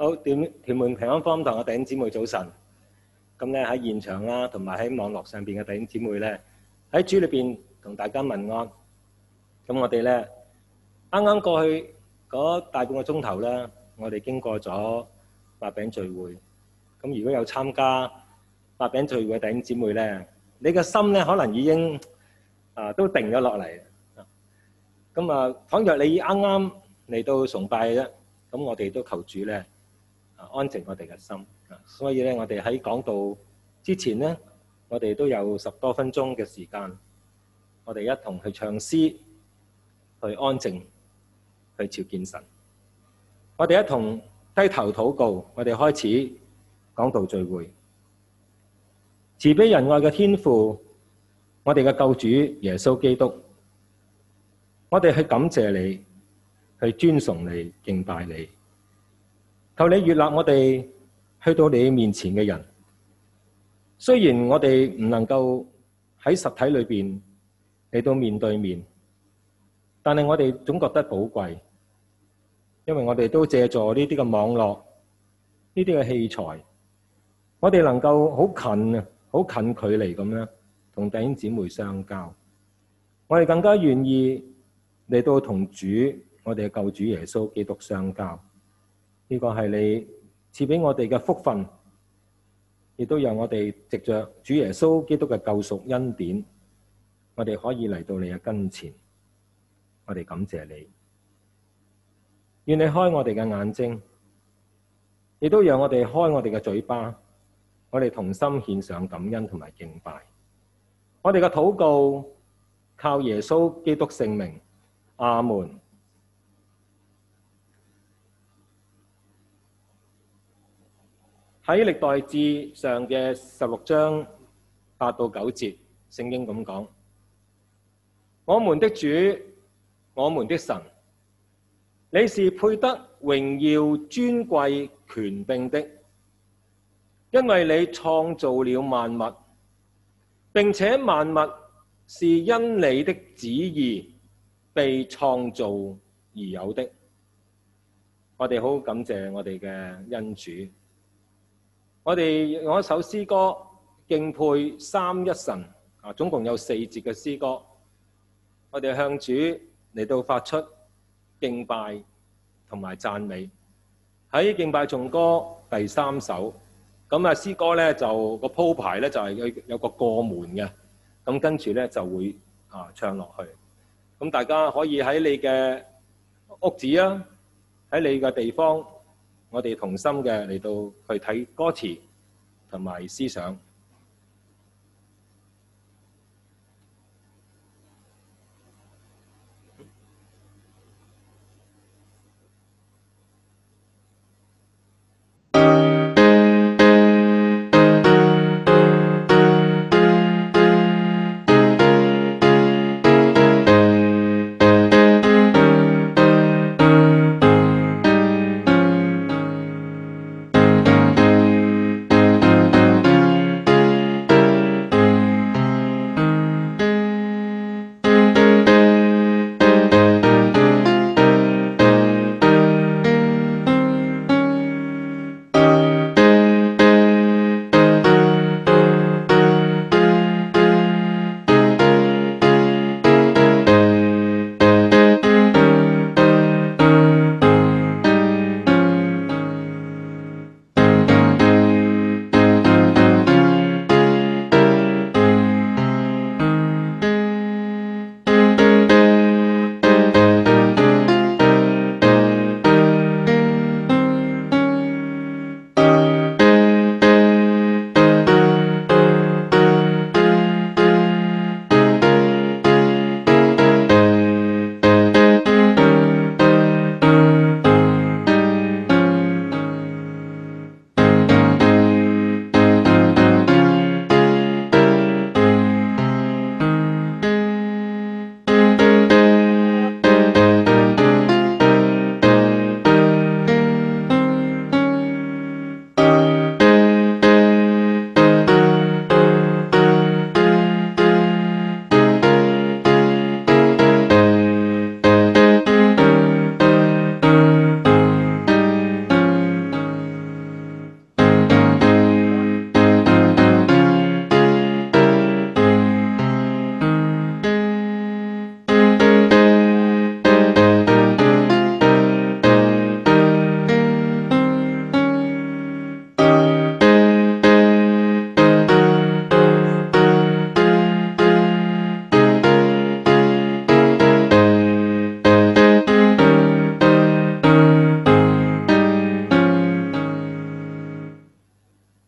好，屯門平安福音堂嘅弟兄姊妹早晨。咁咧喺現場啦，同埋喺網絡上邊嘅弟兄姊妹咧，喺主裏邊同大家問安。咁我哋咧啱啱過去嗰大半個鐘頭咧，我哋經過咗擘餅聚會。咁如果有參加擘餅聚會嘅弟兄姊妹咧，你嘅心咧可能已經都定咗落嚟。咁倘若你啱啱嚟到崇拜咧，咁我哋都求主咧安靜我哋嘅心。所以咧，我哋喺講道之前咧，我哋都有10多分鐘嘅時間，我哋一同去唱詩，去安靜，去朝見神。我哋一同低頭禱告，我哋開始講道聚會。慈悲仁愛嘅天父，我哋嘅救主耶穌基督，我哋去感謝你，去尊崇你，敬拜你。求你悅納我哋去到你面前嘅人。雖然我哋唔能夠喺實體裏邊嚟到面對面，但係我哋總覺得寶貴，因為我哋都借助呢啲嘅網絡，呢啲嘅器材，我哋能夠好近距離咁樣同弟兄姊妹相交。我哋更加願意嚟到同主，我哋嘅救主耶穌基督相交。呢個係你賜俾我哋嘅福分，亦都讓我哋藉着主耶穌基督嘅救贖恩典，我哋可以嚟到你嘅跟前。我哋感謝你，願你開我哋嘅眼睛，亦都讓我哋開我哋嘅嘴巴，我哋同心獻上感恩同埋敬拜。我哋嘅禱告靠耶穌基督聖名，阿門。喺歷代志上嘅16章8到9節，聖經咁講：我們的主，我們的神，你是配得榮耀、尊貴、權柄的，因為你創造了萬物，並且萬物是因你的旨意被創造而有的。我哋好感謝我哋嘅恩主。我哋用一首詩歌敬佩三一神，總共有4節嘅詩歌。我哋向主嚟到發出敬拜同埋讚美。喺敬拜頌歌第3首，咁詩歌咧就個鋪排咧就係有個過門嘅，咁跟住咧就會唱落去。咁大家可以喺你嘅屋子啊，喺你嘅地方，我哋同心嘅嚟到去睇歌詞同埋思想。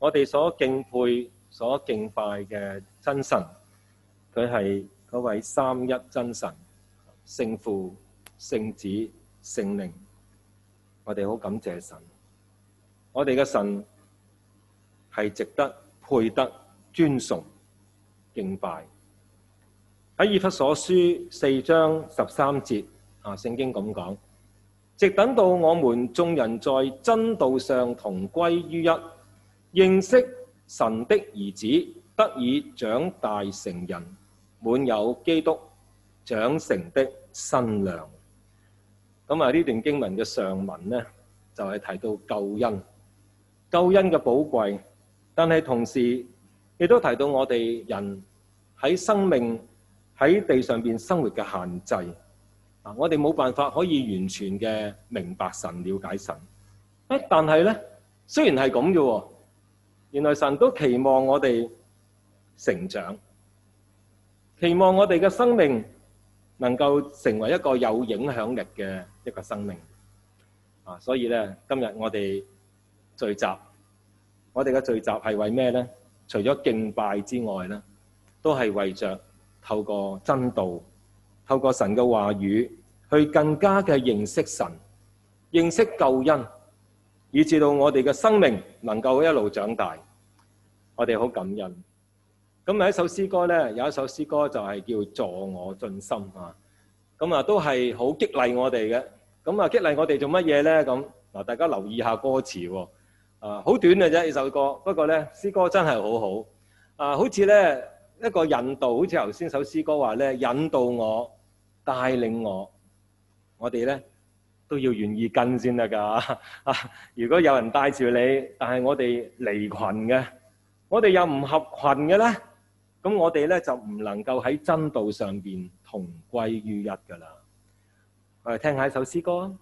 我哋所敬佩、所敬拜嘅真神，佢係嗰位三一真神，聖父、聖子、聖靈。我哋好感謝神，我哋嘅神係值得、配得、尊崇、敬拜。喺以弗所書4章13節聖經咁講：直等到我們眾人在真道上同歸於一，認識神的兒子，得以長大成人，滿有基督長成的身量。咁呢段經文嘅上文呢，就係提到救恩，救恩嘅寶貴，但係同時亦都提到我哋人喺生命喺地上邊生活嘅限制。我哋冇辦法可以完全嘅明白神、了解神。但係呢，雖然係咁嘅，原來神都期望我哋成長，期望我哋嘅生命能夠成為一個有影響力嘅一個生命。所以呢，今日我哋聚集，我哋嘅聚集係為咩呢？除咗敬拜之外呢，都係為着透過真道，透過神嘅話語，去更加嘅認識神，認識救恩，以至到我哋嘅生命能夠一路長大。我哋好感恩。咁有一首詩歌呢，有一首詩歌就係叫助我進心啊。咁都係好激勵我哋嘅。咁激勵我哋做乜嘢呢？咁嗱，大家留意下歌詞喎。好短嘅啫呢首歌，不過呢，詩歌真係好好。好似呢一個引導，好似頭先首詩歌話呢，引導我、帶領我，我哋呢都要願意跟先得㗎。如果有人帶住你，但係我哋離群嘅，我哋又唔合群嘅呢，咁我哋呢就唔能夠喺真道上邊同歸於一㗎啦。我哋聽下一首詩歌。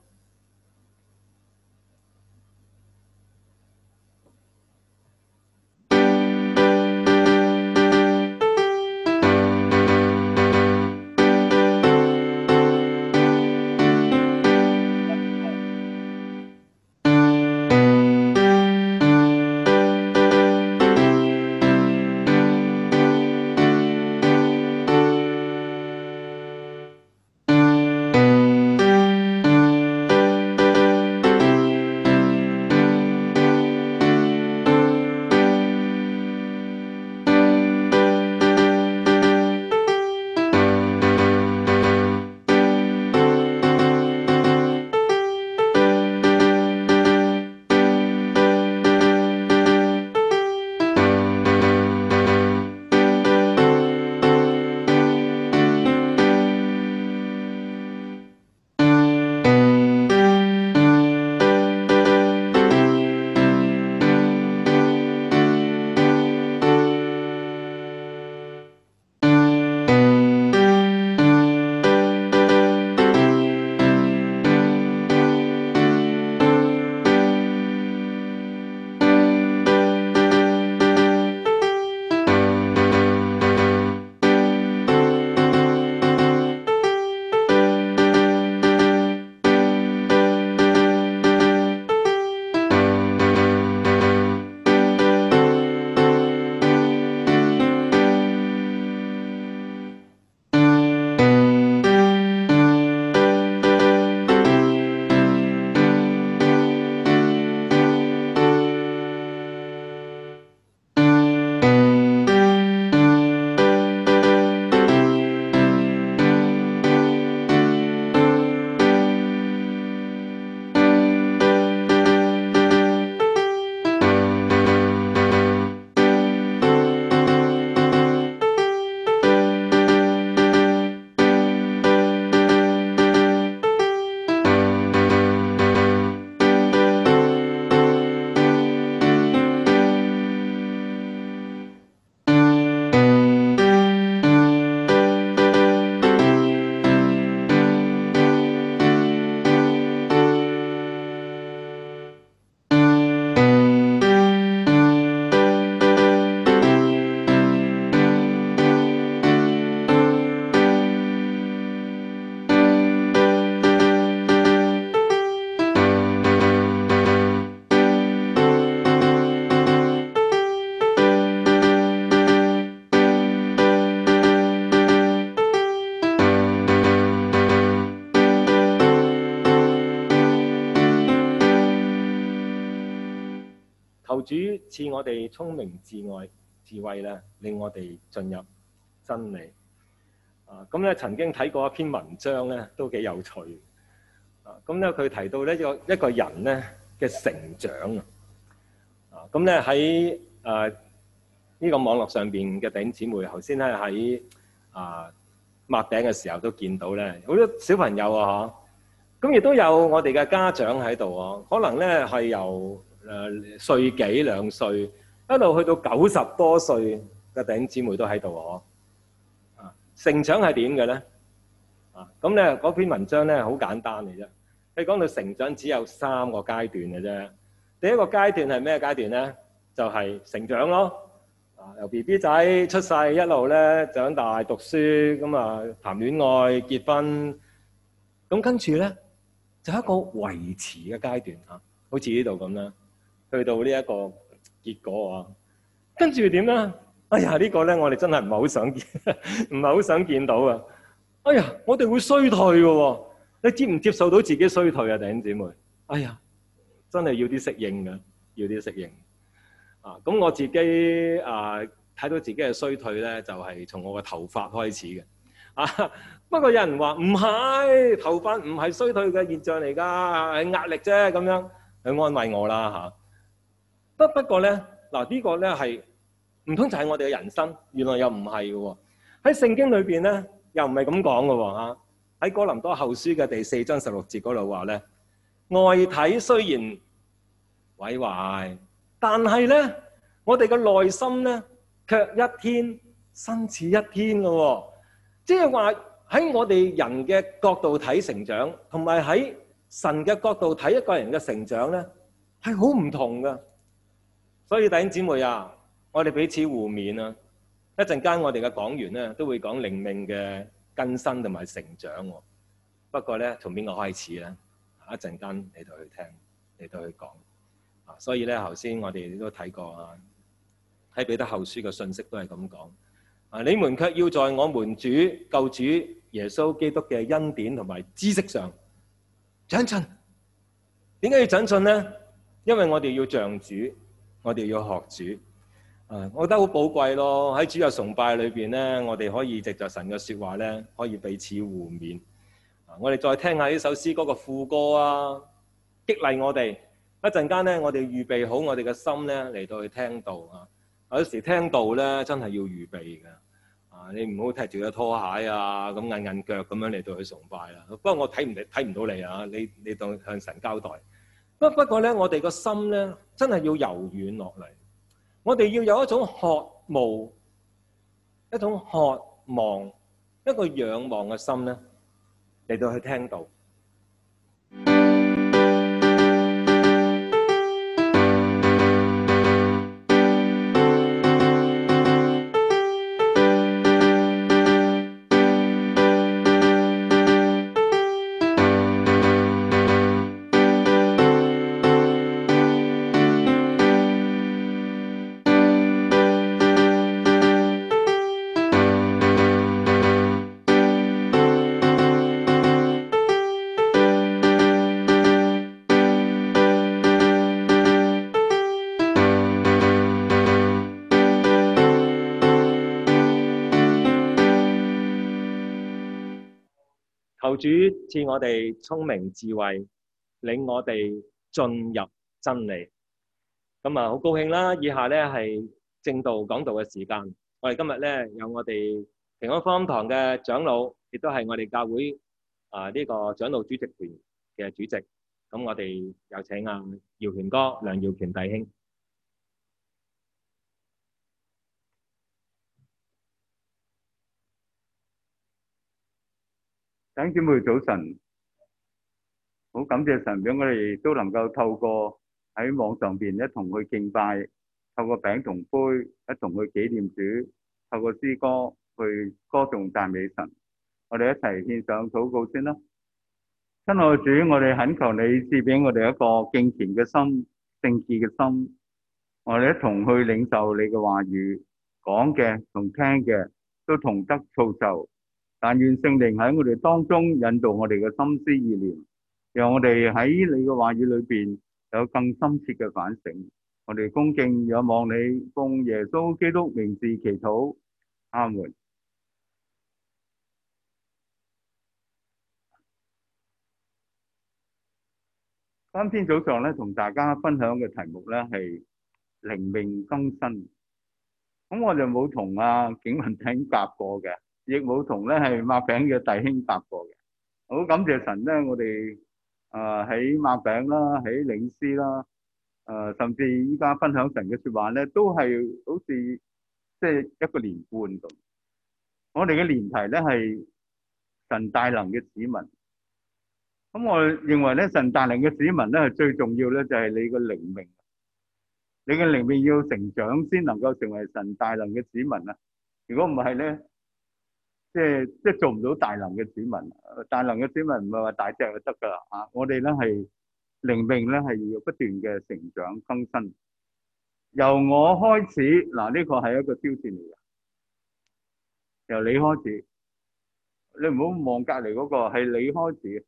求主賜我哋聰明智慧咧，令我哋進入真理。咁咧曾經睇過一篇文章咧，都幾有趣。咁咧佢提到咧一個人咧嘅成長咁咧喺呢個網絡上邊嘅弟兄姊妹，頭先咧喺擘餅嘅時候都見到咧，好多小朋友啊咁亦都有我哋嘅家長喺度可能咧係由歲幾2歲一路去到90多歲嘅弟兄姊妹都喺度成長係點嘅咧？咁咧嗰篇文章咧好簡單嘅啫。你講到成長只有3個階段嘅啫。第一個階段係咩階段咧？就係成長咯。由 BB 仔出世一路咧長大讀書，咁談戀愛結婚，咁跟住咧就一個維持嘅階段好似呢度咁啦，去到呢一個結果跟住點咧？哎呀，呢個咧我哋真係唔係好想見，唔係好想見到啊！哎呀，我哋會衰退嘅喎，你接唔接受到自己衰退啊，弟兄姊妹？哎呀，真係要啲適應嘅，要啲適應。咁我自己睇到自己嘅衰退咧，就係從我嘅頭髮開始嘅。不過有人話唔係，頭髮唔係衰退嘅現象嚟㗎，係壓力啫咁樣，去安慰我啦嚇。不過咧，呢個咧係唔通就係我哋嘅人生？原來又唔係嘅喎。喺聖經裏邊咧，又唔係咁講嘅喎。喺哥林多後書嘅第4章16節嗰度話咧，外體雖然毀壞，但係咧，我哋嘅內心咧，卻一天新似一天嘅喎。即係話喺我哋人嘅角度睇成長，同埋喺神嘅角度睇一個人嘅成長咧，係好唔同嘅。所以弟兄姊妹我哋彼此互勉啊！一陣間我哋嘅講員咧都會講靈命嘅更新同埋成長。不過咧，從邊個開始咧？一陣間嚟到去聽，嚟到去講。所以咧，頭先我哋都睇過喺彼得後書嘅信息都係咁講。你們卻要在我們主救主耶穌基督嘅恩典同埋知識上長進。點解要長進咧？因為我哋要像主，我哋要學主。我覺得好寶貴咯。喺主日崇拜裏邊咧，我哋可以藉着神嘅說話咧，可以彼此互勉。我哋再聽下呢首詩歌嘅副歌激勵我哋。一陣間咧，我哋預備好我哋嘅心咧嚟到去聽道有時聽道咧真係要預備嘅。你唔好踢住個拖鞋咁硬腳咁樣嚟到去崇拜啦。不過我睇唔到你你當向神交代。不過咧，我哋個心咧真係要柔軟落嚟。我哋要有一種渴慕、一種渴望、一個仰望嘅心咧，嚟到去聽道。求主賜我哋聰明智慧，領我哋進入真理。咁好高興啦！以下咧係正道講道嘅時間。我哋今日咧有我哋平安福音堂嘅長老，亦都係我哋教會呢個長老主席團嘅主席。咁我哋有請耀權哥梁耀權弟兄。 弟兄姊妹早晨，好感謝神俾我哋都能夠透過喺網上邊一同去敬拜，透過餅同杯一同去紀念主，透過詩歌去歌頌讚美神。我哋一齊獻上禱告先啦。親愛的主，我哋懇求你賜俾我哋一個敬虔嘅心、聖潔嘅心，我哋一同去領受你嘅話語，講嘅同聽嘅都同得造就。但願聖靈喺我哋當中引導我哋嘅心思意念，讓我哋喺你嘅話語裏邊有更深切嘅反省。 我哋恭敬仰望你，奉耶穌基督名字祈禱，阿門。今天早上咧，同大家分享嘅題目咧係靈命更新。咁我就冇同景文弟兄夾過嘅，亦冇同咧係擘餅嘅弟兄夾過嘅。好感謝神咧，我哋喺擘餅啦，喺領詩啦，甚至依家分享神嘅說話咧，都係好似即係一個連貫咁。我哋嘅連題咧係神大能嘅子民。咁我認為咧，神大能嘅子民咧係最重要咧，就係你個靈命。你嘅靈命要成長先能夠成為神大能嘅子民啊！如果唔係咧，即係做唔到大能嘅子民。大能嘅子民唔係話大隻就得噶啦啊！我哋咧係靈命咧係要不斷嘅成長更新。由我開始，嗱呢個係一個挑戰嚟嘅。由你開始，你唔好望隔籬嗰個，係你開始。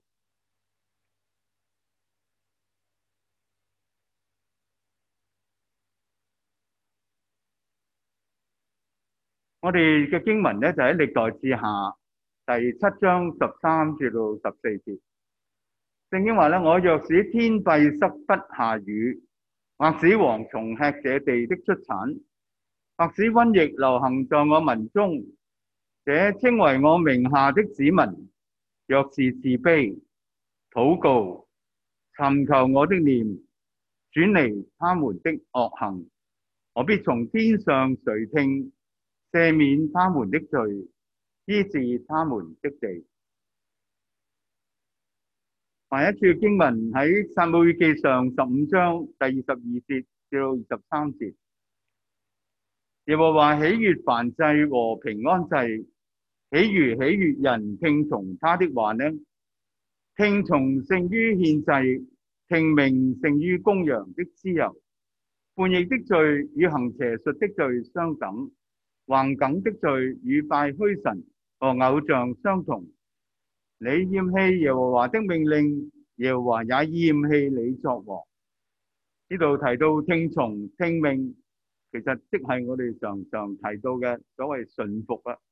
我哋嘅經文咧就喺歷代志下第7章13至到14節。聖經話咧：我若使天閉塞不下雨，或使蝗蟲吃這地的出產，或使瘟疫流行在我民中，這稱為我名下的子民，若是自卑、禱告、尋求我的面，轉離他們的惡行，我必從天上垂聽，赦免他們的罪，醫治他們的地。下一處經文喺撒母耳記上15章第22節至到23節。耶和華喜悅燔祭和平安祭，豈如喜悅人聽從他的話呢？聽從勝於獻祭，聽命勝於公羊的脂油。叛逆的罪與行邪術的罪相等，橫梗的罪與拜虛神和偶像相同。你厭棄耶和華的命令，耶和華也厭棄你作王。呢度提到聽從聽命，其實即係我哋常常提到嘅所謂順服啊。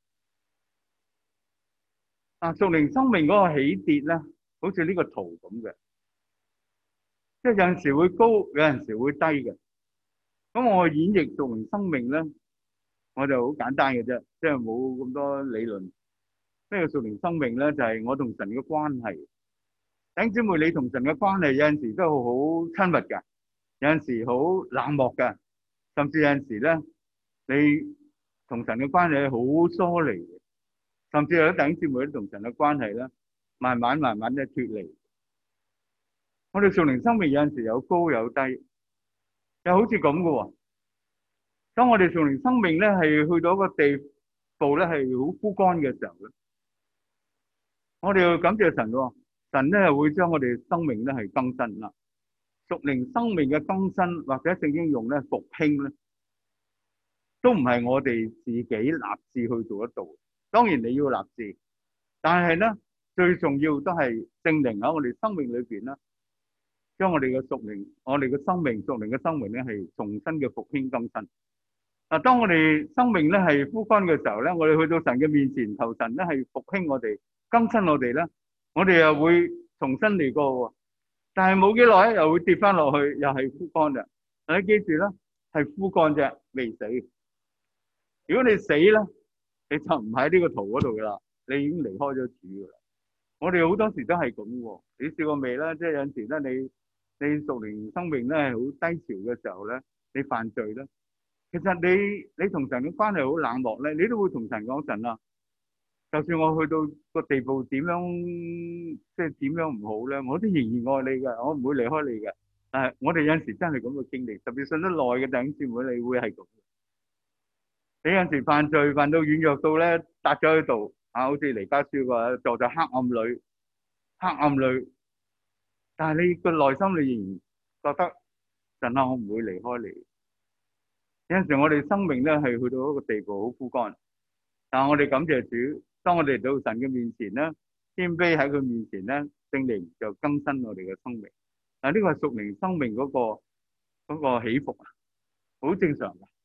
屬靈生命嗰個起跌咧，好似呢個圖咁嘅，即係有陣時會高，有陣時會低嘅。咁我演繹屬靈生命咧，我就好簡單嘅啫，即係冇咁多理論。咩叫屬靈生命咧？就係我同神嘅關係。弟兄姊妹，你同神嘅關係有陣時都好親密㗎，有陣時好冷漠㗎，甚至有陣時咧，你同神嘅關係好疏離嘅，甚至有啲弟兄姊妹同神嘅關係咧，慢慢咧脫離。我哋屬靈生命有陣時有高有低，又好似咁嘅喎。當我哋屬靈生命咧係去到一個地步咧係好枯乾嘅時候咧，我哋要感謝神喎。神咧會將我哋生命咧係更新啦。屬靈生命嘅更新或者聖經用咧復興咧，都唔係我哋自己立志去做得到。當然你要立志，但係咧最重要都係聖靈喺我哋生命裏邊啦，將我哋嘅屬靈、我哋嘅生命、屬靈嘅生命咧係重新嘅復興更新。嗱，當我哋生命咧係枯乾嘅時候咧，我哋去到神嘅面前求神咧係復興我哋、更新我哋咧。我哋又會重新嚟過喎，但係冇幾耐咧，又會跌翻落去，又係枯乾嘅。你記住啦，係枯乾啫，未死。如果你死咧，你就唔喺呢個圖嗰度噶啦，你已經離開咗主噶啦。我哋好多時都係咁喎，你試過未咧？即係有陣時咧，你屬靈生命咧係好低潮嘅時候咧，你犯罪咧，其實你同神嘅關係好冷漠咧，你都會同神講神啊。就算我去到個地步點樣，即係點樣唔好咧，我都仍然愛你嘅，我唔會離開你嘅。但係我哋有陣時真係咁嘅經歷，特別信得耐嘅弟兄姊妹，你會係咁。你有陣時犯罪犯到軟弱到咧，搭咗喺度啊，好似彌迦書話坐在黑暗裏，但係你個內心你仍然覺得神啊，我唔會離開你。有陣時我哋生命咧係去到一個地步好枯乾，但係我哋感謝主。當我哋到神嘅面前咧，謙卑喺佢面前咧，聖靈就更新我哋嘅生命。嗱，呢個係屬靈生命嗰個起伏啊！ 好正常嘅。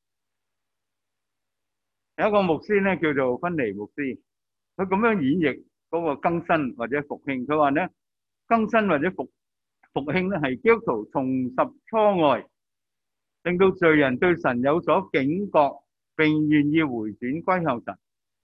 有一個牧師咧叫做芬尼牧師，佢咁樣演繹嗰個更新或者復興。佢話咧，更新或者復興咧係基督徒重拾初愛，令到罪人對神有所警覺，並願意回轉歸向神。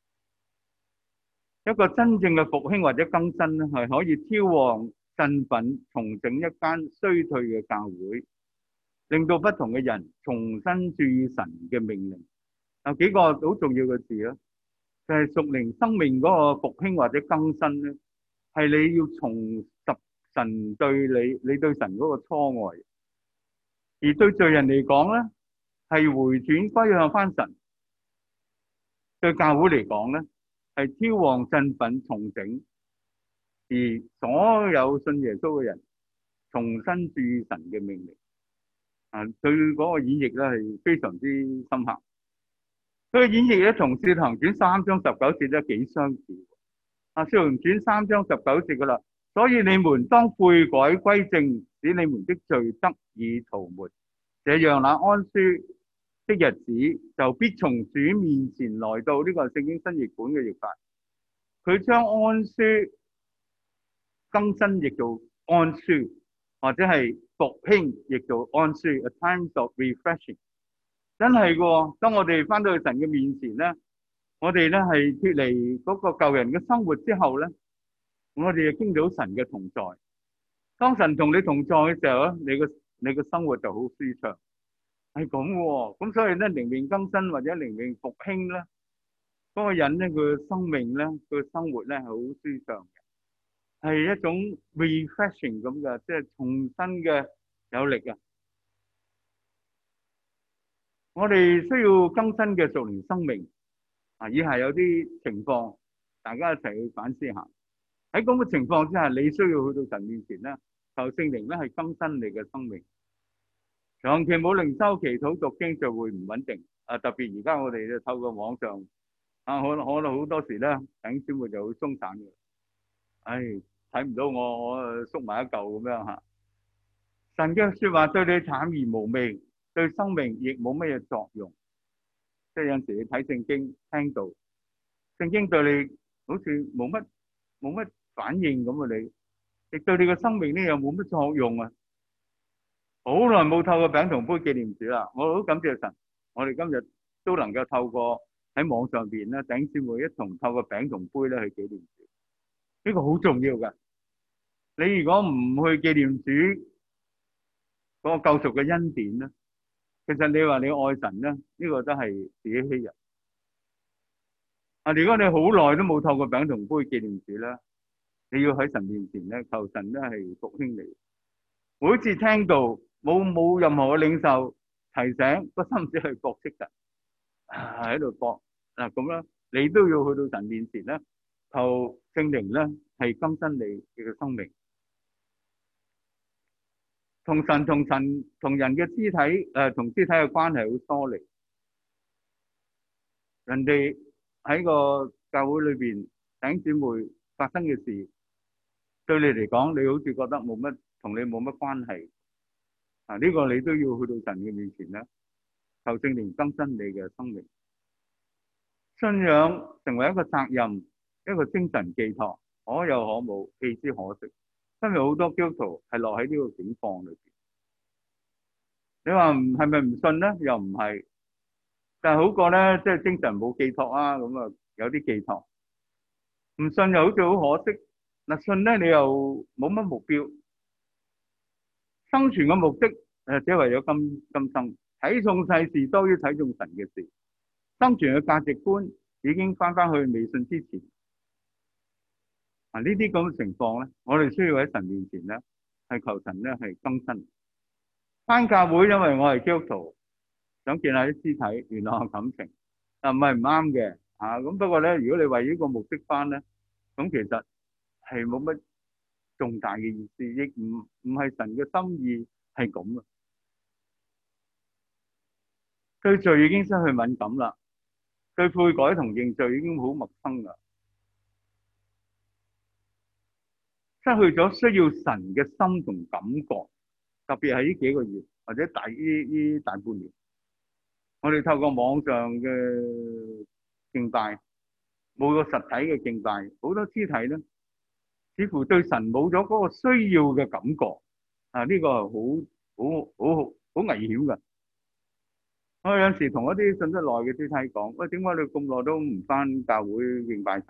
一個真正嘅復興或者更新咧，係可以挑旺振奮，重整一間衰退嘅教會，令到不同嘅人重新注意神嘅命令。有幾個好重要嘅字咯，就係屬靈生命嗰個復興或者更新咧，係你要重拾神對你對神嗰個初愛，而對罪人嚟講咧，係回轉歸向翻神；對教會嚟講咧，係挑旺振奮重整，而所有信耶穌嘅人重新注意神嘅命令。對嗰個演繹咧係非常之深刻。佢嘅演繹咧同《使徒行傳》3章19節咧幾相似。《使徒行傳》3章19節噶啦，所以你們當悔改歸正，使你們的罪得以塗抹，這樣那安舒的日子就必從主面前來到。呢個係聖經新譯本嘅譯法。佢將安舒更新譯做安舒，或者係復興譯做安舒 ，a time of refreshing。真係嘅，當我哋翻到去神嘅面前咧，我哋咧係脫離嗰個舊人嘅生活之後咧，我哋就經到神嘅同在。當神同你同在嘅時候咧，你個生活就好舒暢，係咁嘅。咁所以咧，靈命更新或者靈命復興咧，嗰個人咧佢嘅生命咧，佢嘅生活咧係好舒暢嘅，係一種 refreshing 咁嘅，即係重新嘅有力啊！我哋需要更新嘅屬靈生命以下有啲情況，大家一齊去反思下。喺咁嘅情況之下，你需要去到神面前咧，求聖靈咧係更新你嘅生命。長期冇靈修、祈禱、讀經就會唔穩定。特別而家我哋就透過網上可能好多時咧，弟兄姊妹就會鬆散嘅。睇唔到我縮埋一嚿咁樣嚇。神嘅説話對你淡而無味，對生命亦冇乜嘢作用。即係有陣時你睇聖經聽到聖經對你好似冇乜反應咁啊！你亦對你嘅生命咧又冇乜作用啊！好耐冇透過餅同杯紀念主啦，我好感謝神，我哋今日都能夠透過喺網上邊咧，弟兄姊妹一同透過餅同杯咧去紀念主，呢個好重要噶。你如果唔去紀念主嗰個救贖嘅恩典咧，其實你話你愛神咧，呢個都係自己欺人。如果你好耐都冇透過餅同杯紀念主咧，你要喺神面前咧求神咧係復興你。每次聽到冇任何嘅領受提醒，個心只係覺識神喺度覺咁啦，你都要去到神面前咧，求聖靈咧係更新你嘅生命。同神同人嘅肢體同肢體嘅關係好疏離。人哋喺個教會裏邊弟兄姊妹發生嘅事，對你嚟講，你好似覺得同你冇乜關係。呢個你都要去到神嘅面前咧，求聖靈更新你嘅生命。信仰成為一個責任，一個精神寄託，可有可無，棄之可惜。今日好多基督徒係落喺呢個境況裏邊。你話係咪唔信咧？又唔係，但係好過咧，即係精神冇寄託啊，咁啊有啲寄託。唔信又好似好可惜。信咧你又冇乜目標，生存嘅目的只係為咗今生，睇重世事多於睇重神嘅事。生存嘅價值觀已經翻去未信之前。呢啲咁嘅情況咧，我哋需要喺神面前咧，係求神咧係更新。返教會，因為我係基督徒，想見下啲肢體，聯絡下感情，唔係唔啱嘅咁。不過咧，如果你為呢個目的返咧，咁其實係冇乜重大嘅意思，亦唔係神嘅心意係咁啊。對罪已經失去敏感啦，對悔改同認罪已經好陌生啦，失去咗需要神嘅心同感覺。特別係呢幾個月或者呢大半年， 我哋透過網上嘅敬拜，冇個實體嘅敬拜，好多肢體咧，似乎對神冇咗嗰個需要嘅感覺。呢個係好危險㗎。我有陣時同一啲信得耐嘅肢體講：喂，點解你咁耐都唔返教會敬拜神？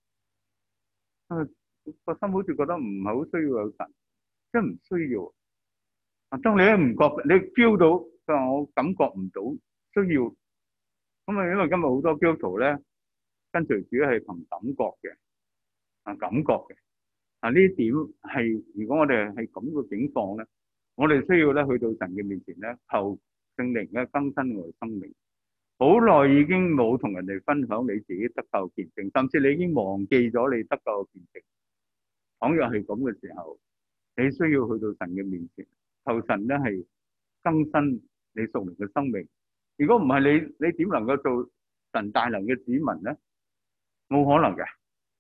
個心好似覺得唔係好需要有神，真係唔需要。當你一唔覺，你 feel 到，佢話我感覺唔到需要。咁因為今日好多基督徒咧，跟隨主係憑感覺嘅，感覺嘅。呢點係如果我哋係咁嘅境況咧，我哋需要咧去到神嘅面前咧，求聖靈咧更新我哋生命。好耐已經冇同人哋分享你自己得救見證，甚至你已經忘記咗你得救嘅見證。倘若係咁嘅時候，你需要去到神嘅面前，求神咧係更新你屬靈嘅生命。如果唔係你點能夠做神大能嘅子民咧？冇可能嘅。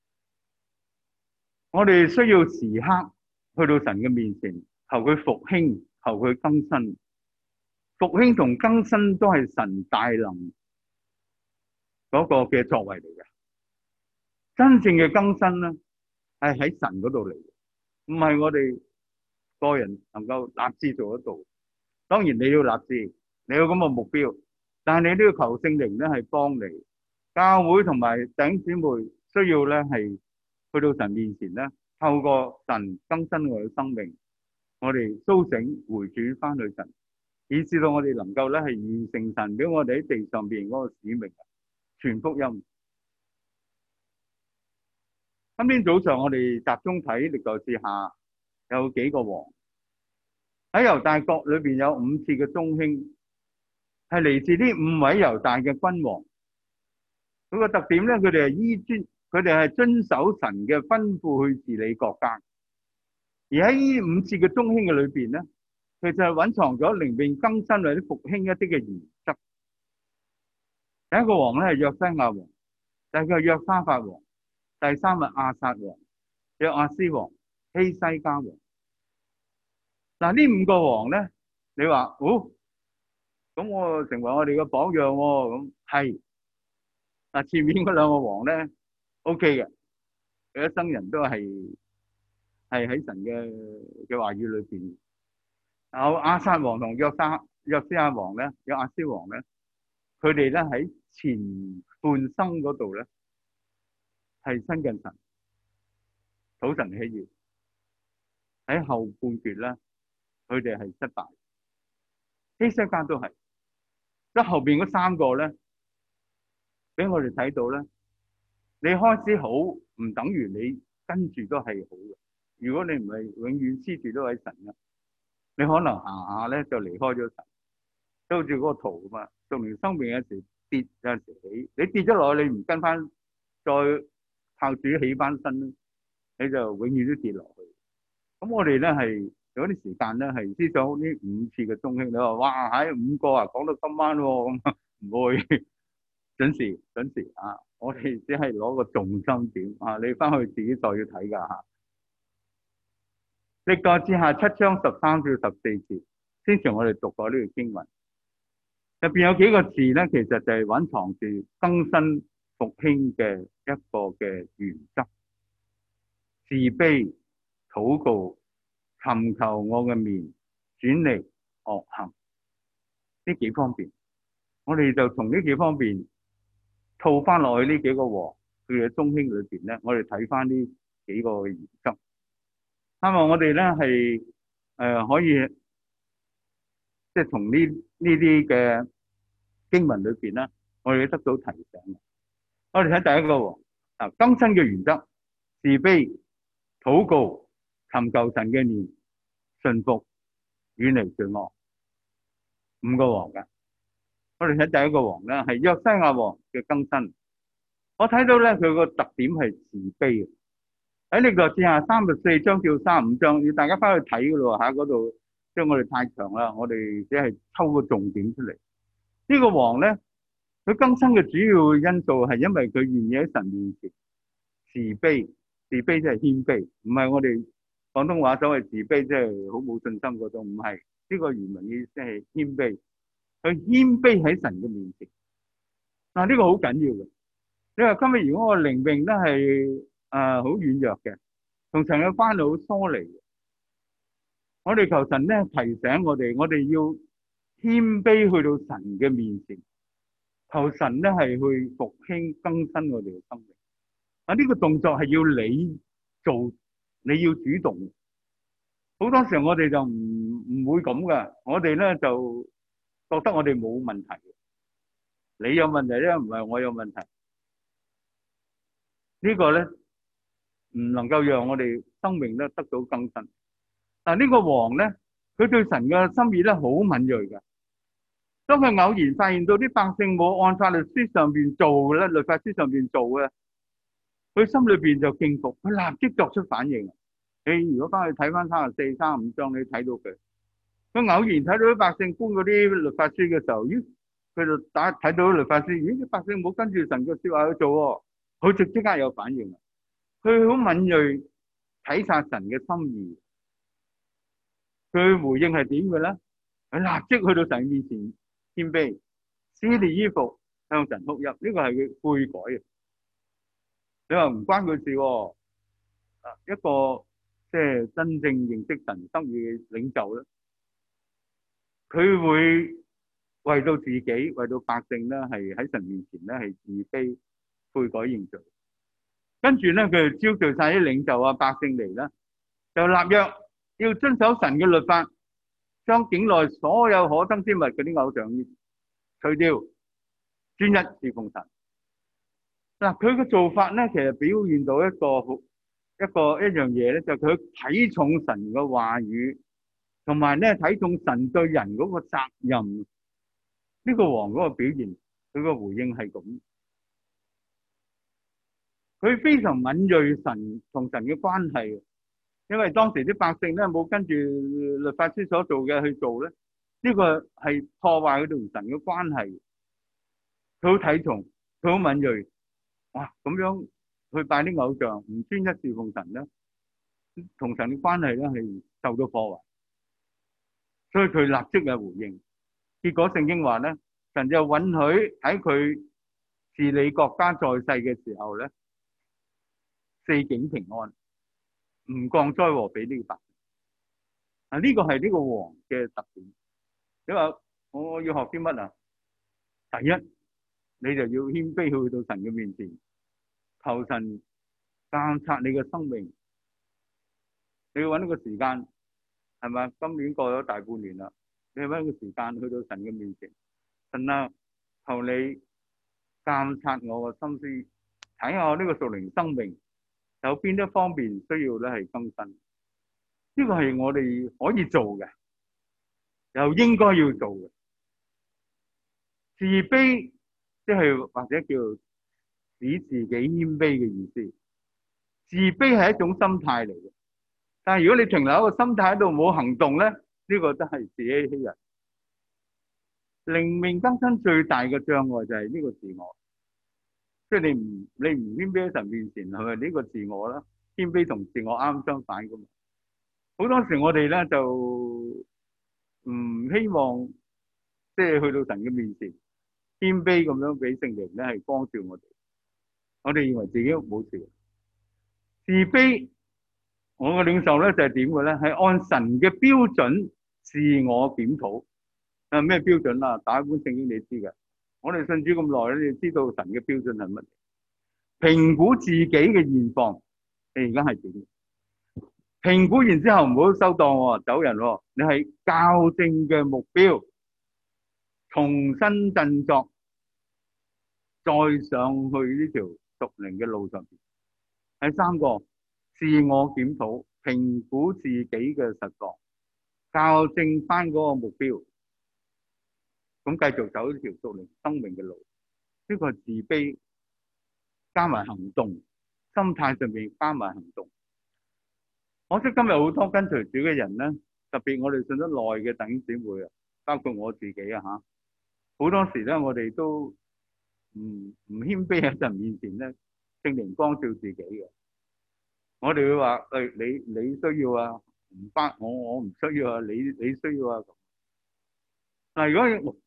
我哋需要時刻去到神嘅面前，求佢復興，求佢更新。復興同更新都係神大能嗰個嘅作為嚟嘅。真正嘅更新咧，係喺神嗰度嚟嘅，唔係我哋個人能夠立志做得到。當然你要立志，你有咁嘅目標，但係你都要求聖靈咧係幫你。教會同埋弟兄姊妹需要咧係去到神面前咧，透過神更新我哋嘅生命，我哋甦醒回轉翻去神，以至到我哋能夠咧係完成神俾我哋喺地上邊嗰個使命，傳福音。今天早上我哋集中睇歷代志下有幾個王，喺猶大國裏邊有5次嘅中興，係嚟自呢5位猶大嘅君王。佢個特點咧，佢哋係遵守神嘅吩咐去治理國家。而喺呢5次嘅中興嘅裏邊咧，其實係蘊藏咗靈命更新或者復興一啲嘅原則。第一個王咧係約西亞王，第二個係約沙法王，第三係亞撒王、約阿斯王、希西家王。嗱，呢5個王咧，你話咁我成為我哋嘅榜樣喎，咁係。前面嗰2個王咧 OK 嘅，佢一生人都係喺神嘅話語裏邊。有亞撒王同約書亞王咧，約阿斯王咧，佢哋咧喺前半生嗰度咧係親近神，討神喜悅。喺後半段咧，佢哋係失敗。希西家都係，即係後邊嗰3個咧，俾我哋睇到咧，你開始好唔等於你跟住都係好嘅。如果你唔係永遠黐住都喺神嘅，你可能行下咧就離開咗神，都好似嗰個圖咁啊。屬靈生命有時跌，有時起，你跌咗落去，你唔跟翻，再靠主起翻身咧，你就永遠都跌落去。咁我哋咧係有啲時間咧係思想呢5次嘅中興。你話哇，喺5個啊，講到今晚喎，咁唔會。準時啊！我哋只係攞個重心點啊，你翻去自己再要睇噶吓。歷代志下7章13至14節，先前我哋讀過呢個經文，入邊有幾個字咧，其實就係蘊藏住更新復興嘅一個嘅原則：自卑、禱告、尋求我嘅面、轉離惡行。呢幾方面，我哋就從呢幾方面套翻落去呢幾個王佢嘅中興裏邊咧，我哋睇翻呢幾個原則。希望我哋咧係可以即係從呢啲嘅經文裏邊咧，我哋得到提醒。我哋睇第一個王更新嘅原則：自卑、禱告、尋求神嘅面、順服、遠離罪惡。5個王嘅。我哋睇第一個王咧，係約西亞王嘅更新。我睇到咧，佢個特點係自卑嘅。喺歷代志下34章至35章，要大家翻去睇嘅咯喎，喺嗰度，即係我哋太長啦，我哋只係抽個重點出嚟。呢個王咧，佢更新嘅主要因素係因為佢願意喺神面前自卑。自卑即係謙卑，唔係我哋廣東話所謂自卑，即係好冇信心嗰種，唔係。呢個原文意思係謙卑。 去謙卑喺神嘅面前。嗱，呢個好緊要嘅。你話今日如果我靈命咧係好軟弱嘅，同神嘅關係好疏離嘅，我哋求神咧提醒我哋，我哋要謙卑去到神嘅面前，求神咧係去復興更新我哋嘅生命。呢個動作係要你做，你要主動。好多時候我哋就唔會咁噶，我哋咧就覺得我哋冇問題，你有問題咧，唔係我有問題。呢個咧唔能夠讓我哋生命咧得到更新。但呢個王咧，佢對神嘅心意咧好敏銳噶。當佢偶然發現到啲百姓冇按法律書上邊做咧，律法書上邊做嘅，佢心裏邊就敬服，佢立即作出反應。你如果翻去睇翻34、35章，你睇到佢偶然睇到啲百姓搬嗰啲律法書嘅時候，咦，佢就睇到律法書，咦，啲百姓冇跟住神嘅說話去做喎，佢就即刻有反應。佢好敏銳睇察神嘅心意，佢回應係點嘅咧？佢立即去到神面前謙卑，撕裂衣服向神哭泣，呢個係佢悔改嘅。你話唔關佢事喎，一個即係真正認識神心意嘅領袖咧，佢會為到自己、為到百姓咧，係喺神面前咧係自卑悔改認罪。跟住咧，佢就招聚晒啲領袖啊、百姓嚟啦，就立約要遵守神嘅律法，將境內所有可憎之物嗰啲偶像除掉，專一侍奉神。嗱，佢嘅做法咧，其實表現到一樣嘢咧，就係佢睇重神嘅話語，同埋咧睇重神對人嗰個責任。呢個王嗰個表現，佢個回應係咁。佢非常敏銳神同神嘅關係，因為當時啲百姓咧冇跟住律法師所做嘅去做咧，呢個係破壞佢同神嘅關係。佢好睇重，佢好敏銳。哇！咁樣去拜啲偶像，唔專一侍奉神咧，同神嘅關係咧係受到破壞。所以佢立即嘅回應。結果聖經話咧，神就允許喺佢治理國家在世嘅時候咧，四境平安，唔降災禍俾呢個百姓。呢個係呢個王嘅特點。你話我要學啲乜啊？第一，你就要謙卑去到神嘅面前，求神監察你嘅生命。你要搵一個時間，係咪？今年過咗大半年啦，你要搵一個時間去到神嘅面前，神啊，求你監察我嘅心思，睇下我呢個屬靈生命有邊一方面需要咧係更新。呢個係我哋可以做嘅，又應該要做嘅。自卑即係或者叫使自己謙卑嘅意思。自卑係一種心態嚟嘅，但係如果你停留喺個心態喺度冇行動咧，呢個都係自欺欺人。靈命更新最大嘅障礙就係呢個自我，即係你唔謙卑喺神面前，係咪呢個自我啦？謙卑同自我啱相反噶嘛。好多時我哋咧就唔希望即係去到神嘅面前謙卑咁樣俾聖靈咧係光照我哋。我哋認為自己冇事。自卑，我嘅領受咧就係點嘅咧？係按神嘅標準自我檢討。咩標準啊？打一本聖經你知嘅。我哋信主咁耐咧，你知道神嘅標準係乜？評估自己嘅現況，你而家係點？評估完之後唔好收檔喎，走人喎。你係校正嘅目標，重新振作，再上去呢條屬靈嘅路上邊。第三個，自我檢討，評估自己嘅實況，校正翻嗰個目標，咁繼續走呢條屬靈生命嘅路。呢個係自卑加埋行動，心態上面加埋行動。可惜今日好多跟隨主嘅人咧，特別我哋信得耐嘅弟兄姊妹啊，包括我自己啊嚇，好多時咧我哋都唔謙卑喺神面前咧，聖靈光照自己嘅。我哋會話你需要啊，唔關我唔需要啊，你需要啊。嗱，如果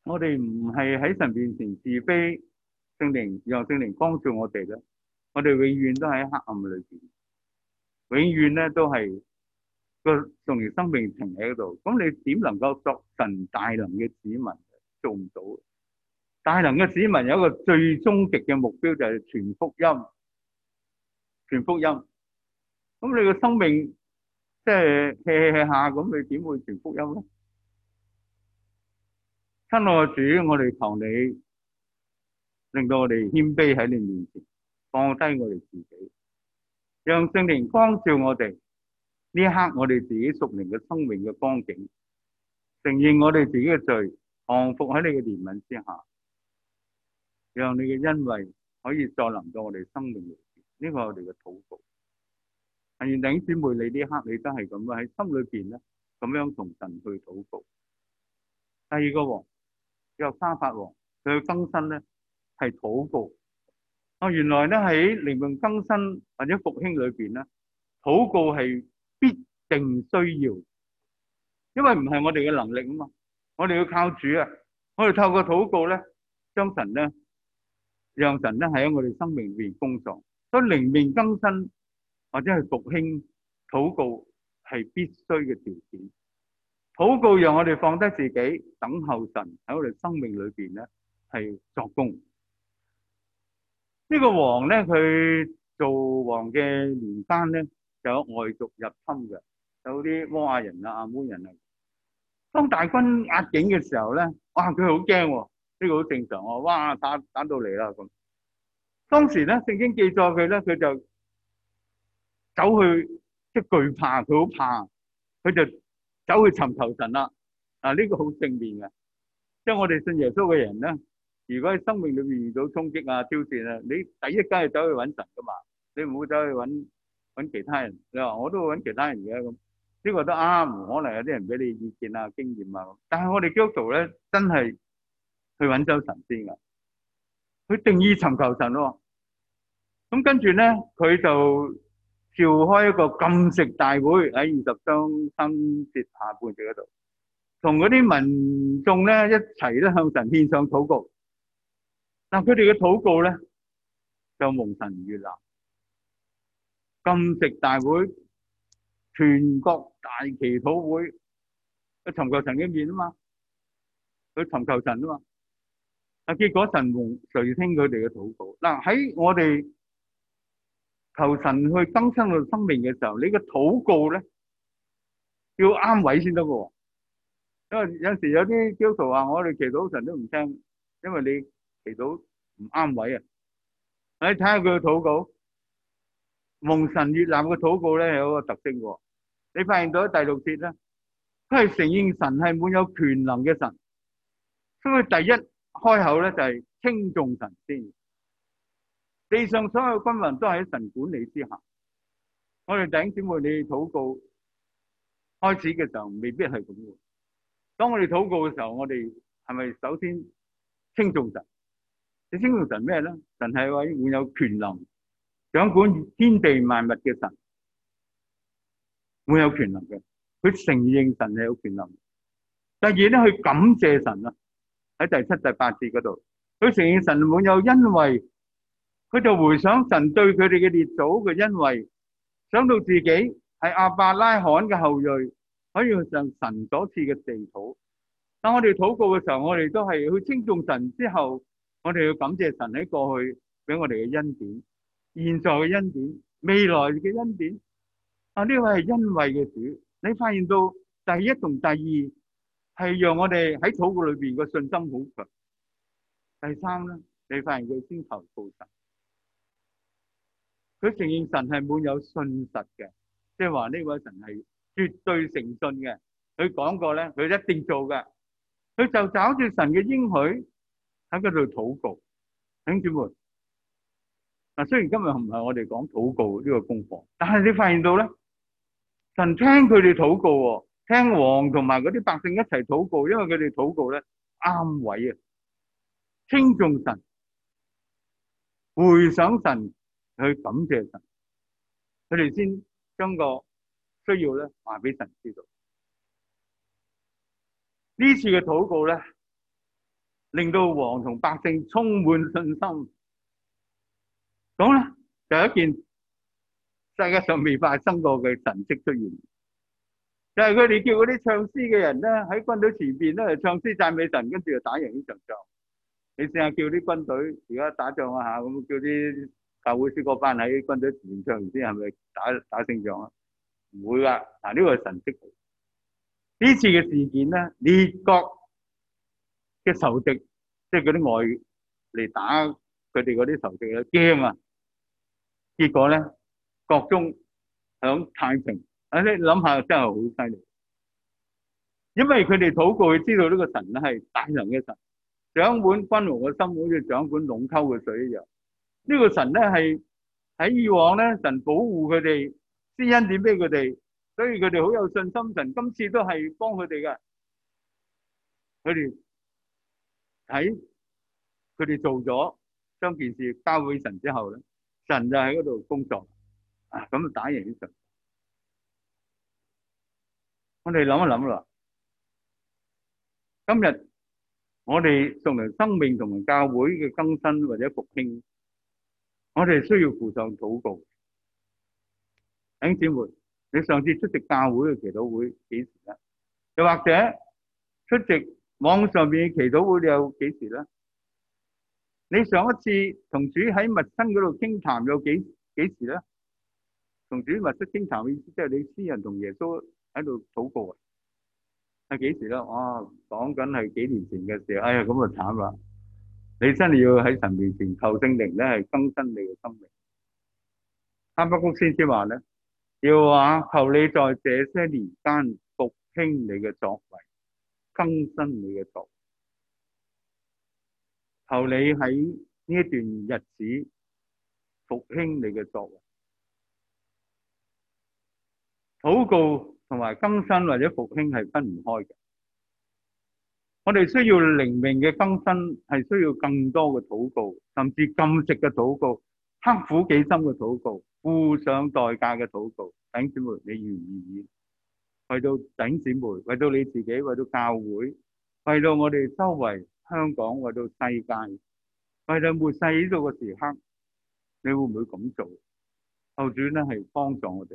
我哋唔係喺神面前自卑，聖靈讓聖靈光照我哋咧，我哋永遠都喺黑暗裏邊，永遠咧都係個屬靈生命停喺嗰度。咁你點能夠作神大能嘅子民？做唔到。大能嘅子民有一個最終極嘅目標，就係傳福音，傳福音。咁你個生命即係 hea 下咁，你點會傳福音咧？親愛嘅主，我哋求你令到我哋謙卑喺你面前，放低我哋自己，讓聖靈光照我哋。呢一刻我哋自己屬靈嘅生命嘅光景，承認我哋自己嘅罪，降服喺你嘅憐憫之下，讓你嘅恩惠可以再臨到我哋生命裏邊。呢個係我哋嘅禱告。願弟兄姊妹，你呢一刻你都係咁樣喺心裏邊咧，咁樣同神去禱告。第二個王約沙法王，佢嘅更新咧係禱告。原來咧喺靈命更新或者復興裏邊咧，禱告係必定需要，因為唔係我哋嘅能力啊嘛，我哋要靠主啊。我哋透過禱告咧，將神咧，讓神咧喺我哋生命裏邊工作。所以靈命更新或者係復興，禱告係必須嘅條件。禱告讓我哋放低自己，等候神喺我哋生命裏邊咧係作工。呢個王咧，佢做王嘅年間咧，就有外族入侵嘅，有啲摩亞人啊、亞捫人啊。當大軍壓境嘅時候咧，哇！佢好驚喎，呢個好正常喎。哇！打到嚟啦咁。當時咧，聖經記載佢咧，佢就走去即係懼怕，佢好怕，佢就走去尋求神啦。呢個好正面嘅，即係我哋信耶穌嘅人咧，如果喺生命裏面遇到衝擊啊、挑戰啊，你第一梗係走去揾神噶嘛，你唔好走去揾其他人。你話我都會揾其他人嘅咁，呢個都啱。可能有啲人俾你意見啊、經驗啊，但係我哋基督徒咧，真係去揾周神先噶，佢定意尋求神咯。咁跟住咧，佢就召開一個禁食大會喺20章3節下半節嗰度，同嗰啲民眾咧一齊咧向神獻上禱告。嗱，佢哋嘅禱告咧就蒙神悅納。禁食大會，全國大祈禱會，去尋求神嘅面啊嘛，去尋求神啊嘛。結果神垂聽佢哋嘅禱告。嗱，喺我哋求神去更新我哋生命嘅時候，你嘅禱告咧要啱位先得嘅。因為有時有啲基督徒話我哋祈禱神都唔聽，因為你祈禱唔啱位啊。你睇下佢嘅禱告，蒙神悅納嘅禱告咧有一個特徵嘅。你發現到喺第6節咧，佢係承認神係滿有權能嘅神，所以第一開口咧就係稱頌神先。地上所有君民都係喺神管理之下。我哋弟兄姊妹，你禱告開始嘅時候未必係咁嘅。當我哋禱告嘅時候，我哋係咪首先稱頌神？你稱頌神咩咧？神係位滿有權能、掌管天地萬物嘅神，滿有權能嘅。佢承認神係有權能。第二咧，去感謝神啊！喺第7、第8節嗰度，佢承認神滿有恩惠。佢就回想神對佢哋嘅列祖嘅恩惠，想到自己係亞伯拉罕嘅後裔，可以上神所賜嘅地土。當我哋禱告嘅時候，我哋都係去稱頌神之後，我哋要感謝神喺過去俾我哋嘅恩典，現在嘅恩典，未來嘅恩典。呢位係恩惠嘅主。你發現到第一同第二係讓我哋喺禱告裏邊個信心好強。第三咧，你發現佢先求告神。佢承認神係滿有信實嘅，即係話呢位神係絕對誠信嘅。佢講過咧，佢一定做嘅。佢就找住神嘅應許喺嗰度禱告。弟兄姊妹，雖然今日唔係我哋講禱告呢個功課，但係你發現到咧，神聽佢哋禱告喎，聽王同埋嗰啲百姓一齊禱告，因為佢哋禱告咧啱位啊，稱頌神，回想神。去感謝神，佢哋先將個需要咧話俾神知道。呢次嘅禱告咧令到王同百姓充滿信心。咁咧就有一件世界上未發生過嘅神蹟出現，就係佢哋叫嗰啲唱詩嘅人咧喺軍隊前邊咧唱詩讚美神，跟住就打贏呢場仗。你試下叫啲軍隊而家打仗啊嚇，咁叫啲教會詩歌班喺軍隊前面唱完先，係咪打勝仗啊？唔會噶，嗱呢個係神蹟。呢次嘅事件咧，列國嘅仇敵，即係嗰啲外嚟打佢哋嗰啲仇敵咧，驚啊！結果咧，國中響太平。你諗下，真係好犀利。因為佢哋禱告，佢知道呢個神咧係大能嘅神，掌管君王嘅心，好似掌管隴溝嘅水一樣。呢個神咧係喺以往咧，神保護佢哋，施恩典俾佢哋，所以佢哋好有信心。神今次都係幫佢哋嘅。佢哋喺佢哋做咗將件事交俾神之後咧，神就喺嗰度工作啊，咁就打贏呢場。我哋諗一諗啦，今日我哋屬靈生命同埋教會嘅更新或者復興，我哋需要付上禱告。弟兄姊妹，你上次出席教會嘅祈禱會幾時咧？又或者出席網上邊嘅祈禱會你有幾時咧？你上一次同主喺密室嗰度傾談有幾時咧？同主密室傾談嘅意思即係你私人同耶穌喺度禱告啊？係幾時咧？講緊係幾年前嘅事。哎呀，咁啊慘啦！你真係要喺神面前求聖靈咧，係更新你嘅生命。哈巴谷先知話咧，要話求你在這些年間復興你嘅作為，更新你嘅作為。求你喺呢一段日子復興你嘅作為。禱告同埋更新或者復興係分唔開嘅。我哋需要靈命嘅更新，係需要更多嘅禱告，甚至禁食嘅禱告，刻苦己心嘅禱告，付上代價嘅禱告。弟兄姊妹，你願唔願意？為到弟兄姊妹，為到你自己，為到教會，為到我哋周圍香港，為到世界，為到末世呢度嘅時刻，你會唔會咁做？求主咧係幫助我哋。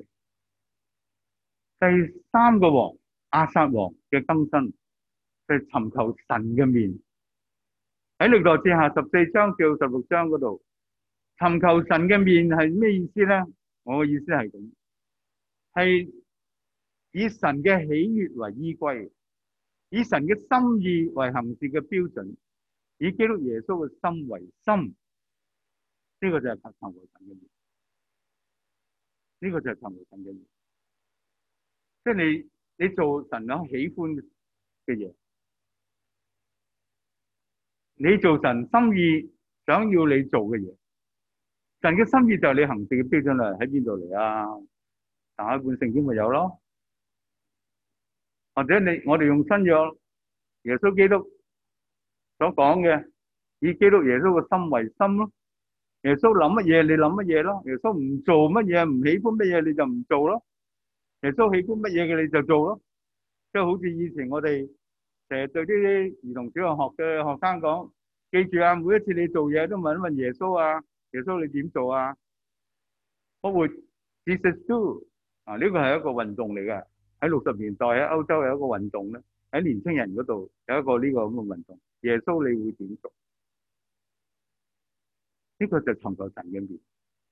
第三個王亞撒王嘅更新，係尋求神嘅面。喺歷代志下14章至16章嗰度，尋求神嘅面係咩意思咧？我嘅意思係咁，係以神嘅喜悅為依歸，以神嘅心意為行事嘅標準，以基督耶穌嘅心為心。呢個就係尋求神嘅面。呢個就係尋求神嘅面。即係你做神所喜歡嘅嘢，你做神心意想要你做嘅嘢，神嘅心意就係你行事嘅標準啦。喺邊度嚟啊？打開本聖經咪有咯。或者我哋用新約耶穌基督所講嘅，以基督耶穌嘅心為心咯。耶穌諗乜嘢你諗乜嘢咯。耶穌唔做乜嘢，唔喜歡乜嘢你就唔做咯。耶穌喜歡乜嘢嘅你就做咯。即係好似以前我哋成日對啲兒童小學嘅學生講，記住啊，每一次你做嘢都問一問耶穌啊，耶穌你點做啊？我會 Jesus do 啊，呢個係一個運動嚟嘅。喺60年代喺歐洲有一個運動咧，喺年青人嗰度有一個呢個咁嘅運動。耶穌你會點做？呢個就尋求神嘅面，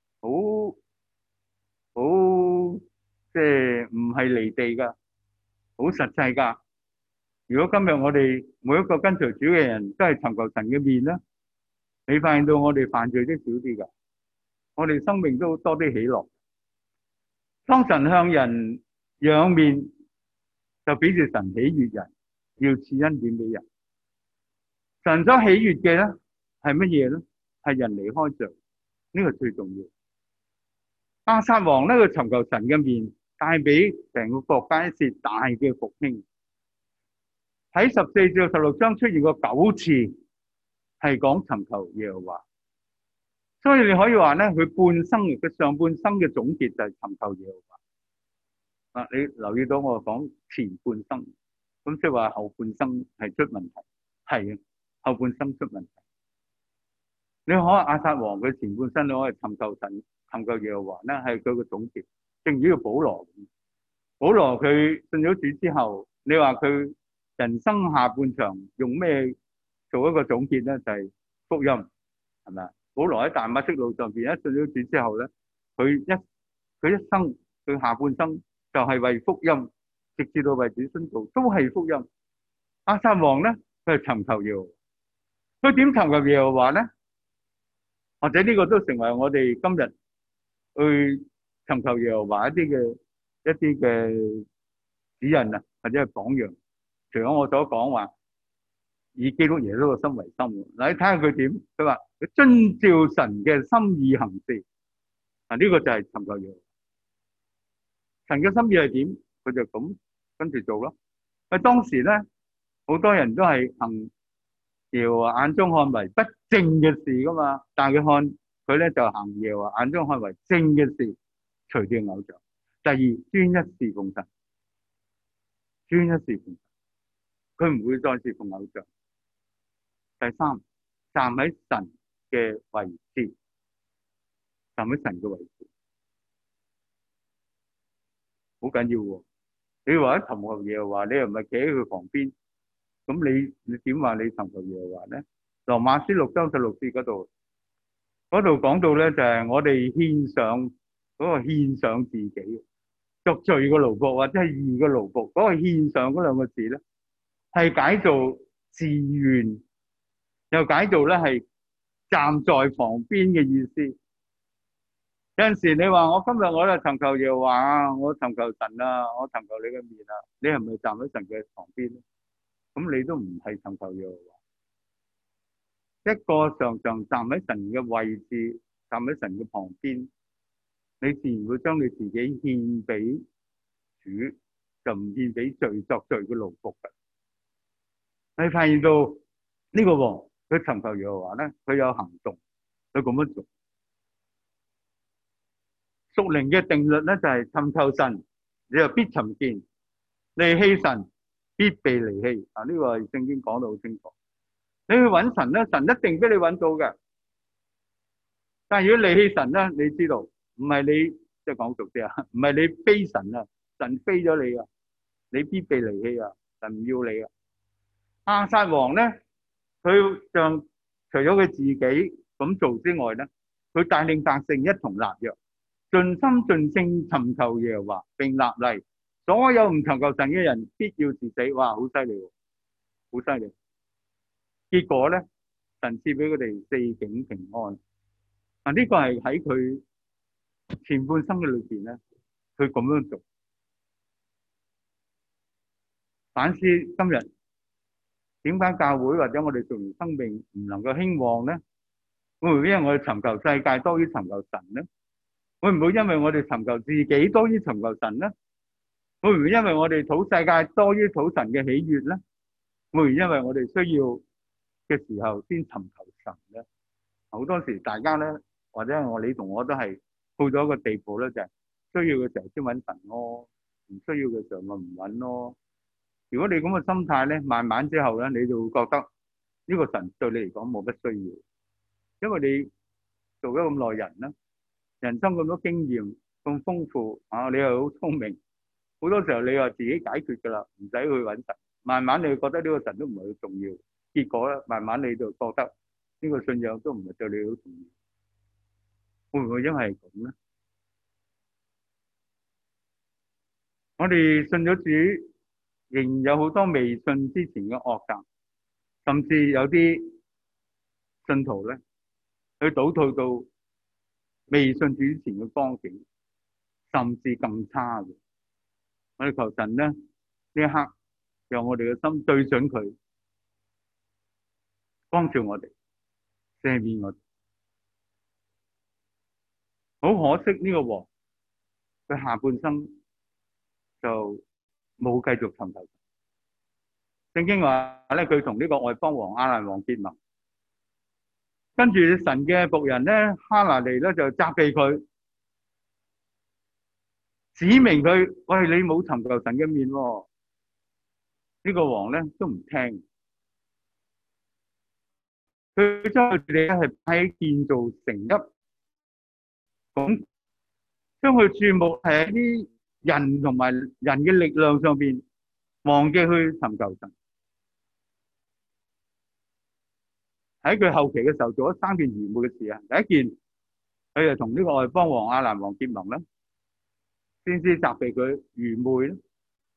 好即係唔係離地噶，好實際噶。如果今日我哋每一個跟隨主嘅人都係尋求神嘅面咧，你發現到我哋犯罪都少啲噶，我哋生命都多啲喜樂。當神向人仰面，就表示神喜悅人，要賜恩典俾人。神所喜悅嘅咧係乜嘢咧？係人離開罪，呢個最重要。亞撒王呢，佢尋求神嘅面，帶俾成個國家一次大嘅復興。喺14至16章出現過9次，係講尋求耶和華。所以你可以話咧，佢上半生嘅總結就係尋求耶和華。啊，你留意到我講前半生，咁即係話後半生係出問題，係啊， 後半生出問題。你可亞撒王佢前半生，你可以尋求神、尋求耶和華咧，係佢個總結。正如呢個保羅，保羅佢信咗主之後，你話佢人生下半場用咩做一個總結咧？就係福音，係咪啊？保羅喺大馬色路上邊一信咗主之後咧，佢一生佢下半生就係為福音，直至到為主殉道都係福音。亞撒王咧，佢係尋求耶和華，佢點尋求耶和華咧？或者呢個都成為我哋今日去尋求耶和華一啲嘅指引啊，或者係榜樣。除咗我所講話以基督耶穌嘅心為心，嗱，你睇下佢點？佢話佢遵照神嘅心意行事，啊，呢個就係尋求耶和華。神嘅心意係點，佢就咁跟住做咯。當時咧，好多人都係行耶和華眼中看為不正嘅事噶嘛，但係佢咧就行耶和華眼中看為正嘅事，除掉偶像。第二，專一侍奉神，專一侍奉神，佢唔會再侍奉偶像。第三，站喺神嘅位置，站喺神嘅位置，好緊要喎。你話喺尋求耶和華，你又唔係企喺佢旁邊，咁你點話你尋求耶和華咧？羅馬書6章16節嗰度講到咧，就係我哋獻上嗰個獻上自己作罪嘅奴僕或者係義嘅奴僕，嗰個獻上嗰兩個字咧，係解做自願，又解做咧係站在旁邊嘅意思。有陣時你話我今日我就尋求耶和華啊，我尋求神啊，我尋求你嘅面啊，你係咪站喺神嘅旁邊咧？咁你都唔係尋求耶和華。一個常常站喺神嘅位置，站喺神嘅旁邊，你自然會將你自己獻俾主，就唔獻俾罪作罪嘅奴僕嘅。你發現到呢個王，佢尋求耶和華咧，佢有行動，佢咁樣做。屬靈嘅定律咧就係尋求神，你就必尋見；離棄神，必被離棄。啊，呢個係聖經講得好清楚。你去揾神咧，神一定俾你揾到嘅。但係如果離棄神咧，你知道唔係你即係講俗啲啊，唔係你飛神啊，神飛咗你啊，你必被離棄啊，神唔要你啊。亞撒王咧，佢就除咗佢自己咁做之外咧，佢帶領百姓一同立約，盡心盡性尋求耶和華並立例，所有唔尋求神嘅人必要治死。哇，好犀利喎，好犀利！結果咧，神賜俾佢哋四境平安。啊，呢個係喺佢前半生嘅裏邊咧，佢咁樣做。反思今日點解教會或者我哋屬靈生命唔能夠興旺咧？會唔會因為我哋尋求世界多於尋求神咧？會唔會因為我哋尋求自己多於尋求神咧？會唔會因為我哋討世界多於討神嘅喜悅咧？會唔會因為我哋需要嘅時候先尋求神咧？好多時大家咧，或者你同我都係到咗一個地步咧，就係需要嘅時候先揾神咯，唔需要嘅時候咪唔揾咯。如果你咁嘅心態咧，慢慢之後咧，你就會覺得呢個神對你嚟講冇乜需要，因為你做咗咁耐人啦，人生咁多經驗咁豐富啊，你又好聰明，好多時候你話自己解決噶啦，唔使去揾神。慢慢你會覺得呢個神都唔係好重要，結果咧，慢慢你就覺得呢個信仰都唔係對你好重要。會唔會因為係咁咧？我哋信咗主，仍有好多未信之前嘅惡習，甚至有啲信徒咧，去倒退到未信主之前嘅光景，甚至更差嘅。我哋求神咧，呢一刻讓我哋嘅心對準佢，光照我哋，赦免我哋。好可惜呢個王，佢下半生就冇繼續尋求。聖經話咧，佢同呢個外邦王亞蘭王結盟，跟住神嘅僕人咧哈拿尼咧就責備佢，指明佢，喂，你冇尋求神嘅面喎。呢個王咧都唔聽， 佢將佢哋咧係擺喺建造城邑，咁將佢注目係喺啲人同埋人嘅力量上邊，忘記去尋求神。喺佢後期嘅時候做咗3件愚昧嘅事啊！第一件，佢就同呢個外邦王亞蘭王結盟啦，先知責備佢愚昧啦。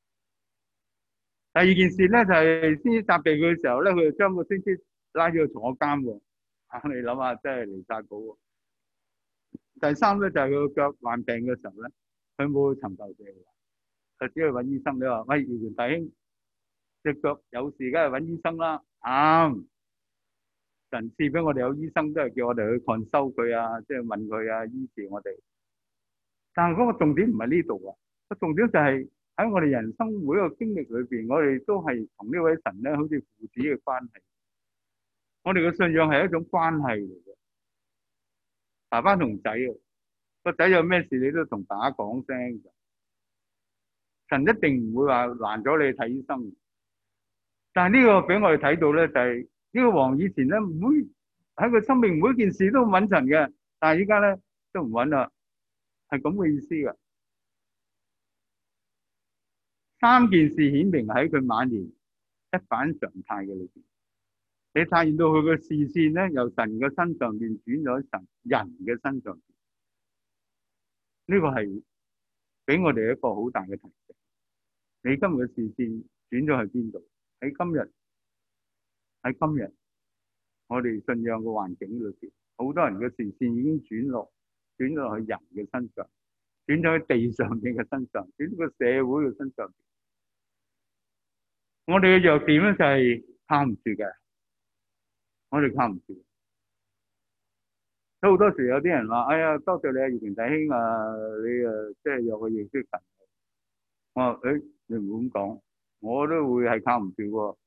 第二件事咧就係先知責備佢嘅時候咧，佢就將個先知拉咗去坐監喎。你諗下，真係離晒譜喎！第三咧就係佢個腳患病嘅時候咧，佢冇去尋求謝和華，佢只去揾醫生。你話喂，姚元弟兄，隻腳有事，梗係揾醫生啦。啱，神賜俾我哋有醫生，都係叫我哋去看收佢啊，即係問佢啊，醫治我哋。但係嗰個重點唔係呢度啊，個重點就係喺我哋人生每一個經歷裏邊，我哋都係同呢位神咧，好似父子嘅關係。我哋嘅信仰係一種關係嚟嘅，爸爸同仔啊，個仔有咩事你都同爸爸講聲。神一定唔會話攔咗你睇醫生。但係呢個俾我哋睇到咧，就係呢個王以前咧唔會喺佢生命每一件事都揾神嘅，但係依家咧都唔揾啦，係咁嘅意思噶。3件事顯明喺佢晚年一反常態嘅裏邊。你發現到佢嘅視線咧，由神嘅身上邊轉咗喺人嘅身上邊，呢個係俾我哋一個好大嘅提醒。你今日嘅視線轉咗去邊度？喺今日，我哋信仰嘅環境裏邊，好多人嘅視線已經轉落去人嘅身上，轉咗喺地上邊嘅身上，轉咗個社會嘅身上。我哋嘅弱點咧就係靠唔住嘅。我哋靠唔住，都好多時有啲人話：哎呀，多謝你啊，葉權弟兄啊，你即係有個認識神。我話：你唔好咁講，我都會係靠唔住喎。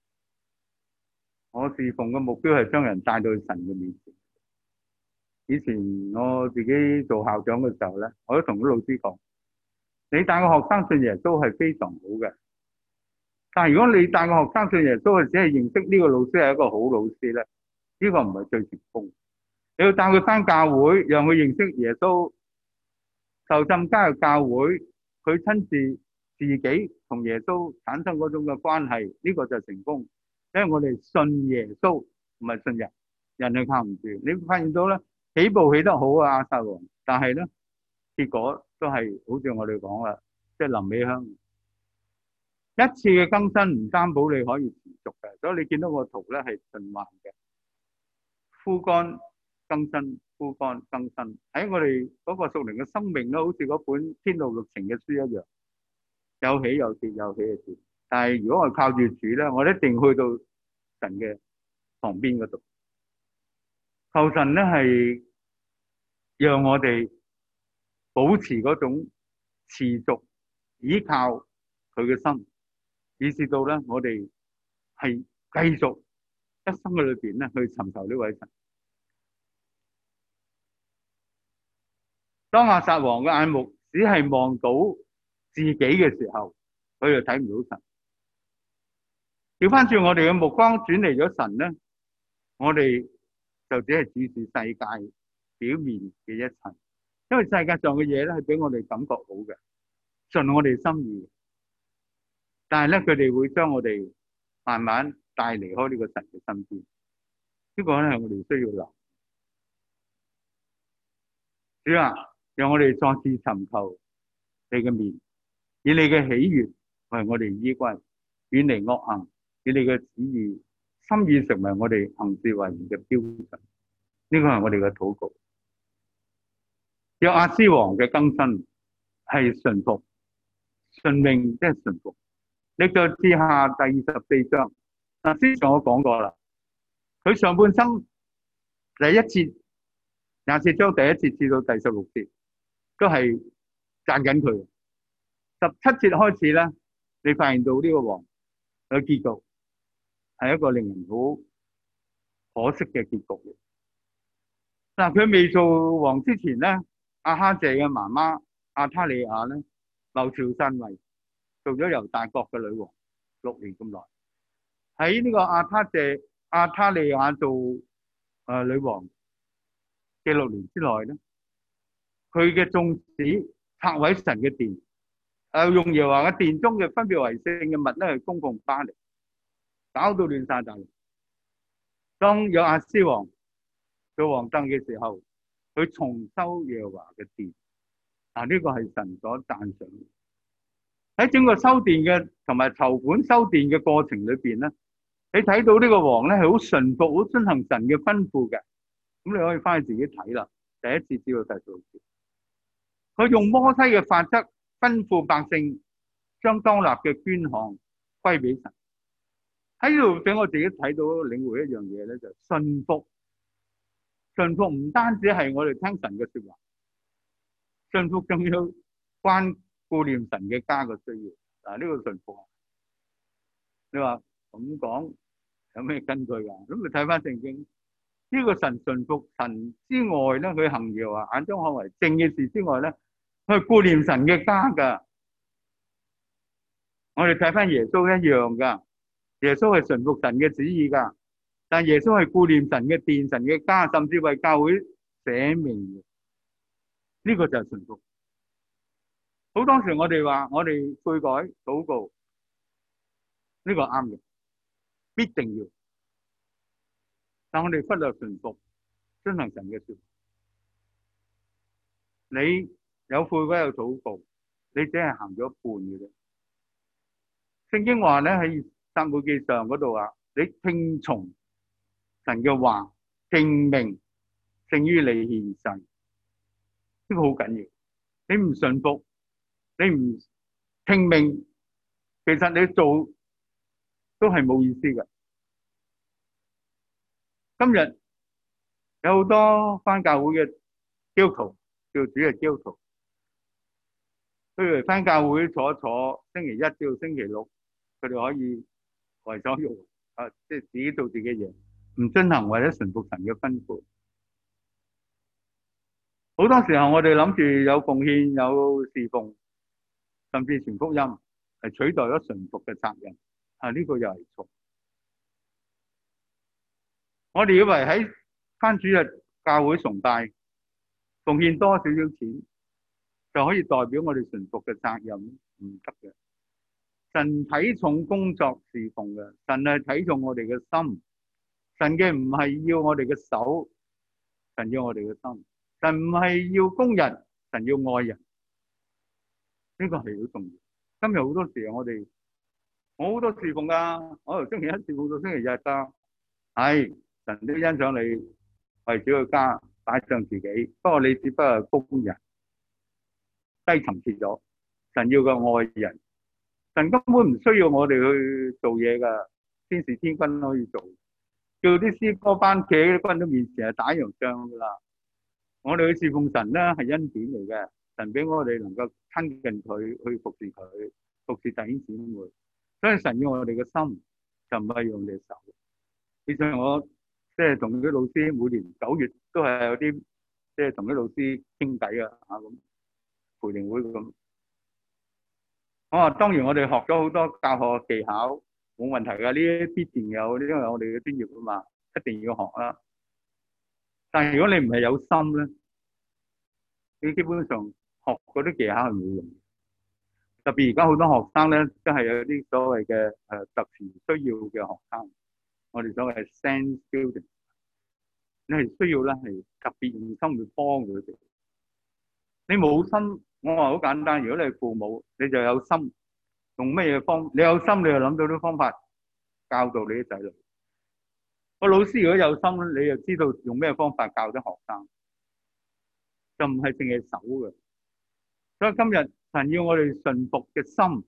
我侍奉嘅目標係將人帶到神嘅面前。以前我自己做校長嘅時候咧，我都同啲老師講：你帶個學生信耶穌係非常好嘅，但係如果你帶個學生信耶穌，只係認識呢個老師係一個好老師咧，呢個唔係最成功。你要帶佢返教會，讓佢認識耶穌，受浸加入教會，佢親自自己同耶穌產生嗰種嘅關係，呢個就係成功。因為我哋信耶穌，唔係信人，人係靠唔住。你發現到咧，起步起得好啊，亞撒王，但係咧結果都係好似我哋講啦，即係臨尾香。一次嘅更新唔擔保你可以持續嘅，所以你見到個圖咧係循環嘅，枯乾更新，枯乾更新。喺我哋嗰個屬靈嘅生命咧，好似嗰本《天路歷程》嘅書一樣，有起有跌，有起有跌。但係如果我靠住主咧，我一定去到神嘅旁邊嗰度，求神咧係讓我哋保持嗰種持續依靠佢嘅心。以至到咧，我哋係繼續一生嘅裏邊咧，去尋求呢位神。當亞撒王嘅眼目只係望到自己嘅時候，佢就睇唔到神。調翻轉我哋嘅目光轉嚟咗神咧，我哋就只係注視世界表面嘅一切，因為世界上嘅嘢咧係俾我哋感覺好嘅，順我哋心意。但係咧，佢哋會將我哋慢慢帶離開呢個神嘅身邊。呢個咧係我哋需要留。主啊，讓我哋再次尋求你嘅面，以你嘅喜悅為我哋依歸，遠離惡行，以你嘅旨意心意成為我哋行事為人嘅標準。呢個係我哋嘅禱告。約阿斯王嘅更新係順服、順命，即係順服。歷代志下第24章，之前我講過啦，佢上半生第一節24章第1節至到第16節都係讚緊佢。17節開始咧，你發現到呢個王嘅結局係一個令人好可惜嘅結局。嗱，佢未做王之前咧，亞哈謝嘅媽媽亞他利亞咧謀朝篡位，做咗猶大國嘅女王6年咁耐。喺呢個亞他謝亞他利亞做女王嘅6年之內咧，佢嘅眾子拆毀神嘅殿，用耶和華嘅殿中嘅分別為聖嘅物咧去供奉巴力，搞到亂晒大龍。當約阿斯王做皇帝嘅時候，佢重修耶和華嘅殿，呢個係神所讚賞嘅。喺整個修殿嘅同埋籌款修殿嘅過程裏邊咧，你睇到呢個王咧係好順服、好遵行神嘅吩咐嘅。咁你可以翻去自己睇啦，第1節至到第6節。佢用摩西嘅法則吩咐百姓將當納嘅捐項歸俾神。喺呢度俾我自己睇到領會一樣嘢咧，就係順服。順服唔單止係我哋聽神嘅說話，順服仲要顧念神嘅家嘅需要。呢個順服，你話咁講有咩根據噶？咁你睇翻聖經，呢個神順服神之外咧，佢行耶和華眼中看為正嘅事之外咧，佢係顧念神嘅家噶。我哋睇翻耶穌一樣噶，耶穌係順服神嘅旨意噶，但耶穌係顧念神嘅殿、神嘅家，甚至為教會捨命嘅。呢個就係順服。好多時我哋話我哋悔改禱告，呢個啱嘅，必定要。但我哋忽略順服，遵行神嘅說話。你有悔改有禱告，你只係行咗一半嘅啫。聖經話咧喺撒母耳記上嗰度話，你聽從神嘅話，聽命勝於你獻祭，呢個好緊要。你唔順服，你唔聽命，其實你做都係冇意思嘅。今日有好多返教會嘅基督徒，叫主係基督徒，佢哋返教會坐一坐，星期一至到星期六，佢哋可以為所欲為，即係自己做自己嘢，唔遵行或者順服神嘅吩咐。好多時候我哋諗住有奉獻、有侍奉，甚至傳福音，係取代咗順服嘅責任。呢個又係錯。我哋以為喺返主日教會崇拜，奉獻多少少錢，就可以代表我哋順服嘅責任，唔得嘅。神睇重工作侍奉嘅，神係睇重我哋嘅心。神嘅唔係要我哋嘅手，神要我哋嘅心。神唔係要工人，神要愛人。呢個係好重要。今日好多時候我好多侍奉噶，我由星期一侍奉到星期日噶。係神都欣賞你為主嘅家擺上自己，不過你只不過係工人，低層次咗。神要個愛人，神根本唔需要我哋去做嘢噶，天使天軍可以做，叫啲詩歌班企喺軍隊面前係打贏仗噶啦。我哋去侍奉神咧係恩典嚟嘅，神俾我哋能夠親近佢，去服侍佢，服侍弟兄姊妹。所以神要我哋嘅心，就唔係用你手。以上我即係同啲老師每年9月都係有啲即係同啲老師傾偈啊，咁培靈會咁。我話當然我哋學咗好多教學技巧，冇問題噶，呢啲必定有，因為我哋嘅專業啊嘛，一定要學啦。但係如果你唔係有心咧，你基本上學嗰啲技巧係冇用。特別而家好多學生咧，都係有啲所謂嘅特殊需要嘅學生，我哋所謂係 SEN student， 你係需要咧係特別用心去幫佢哋。你冇心，我話好簡單，如果你係父母，你就有心，用咩嘢方？你有心，你就諗到啲方法教導你啲仔女。個老師如果有心，你就知道用咩方法教啲學生，就唔係淨係手嘅。所以今日神要我哋順服嘅心。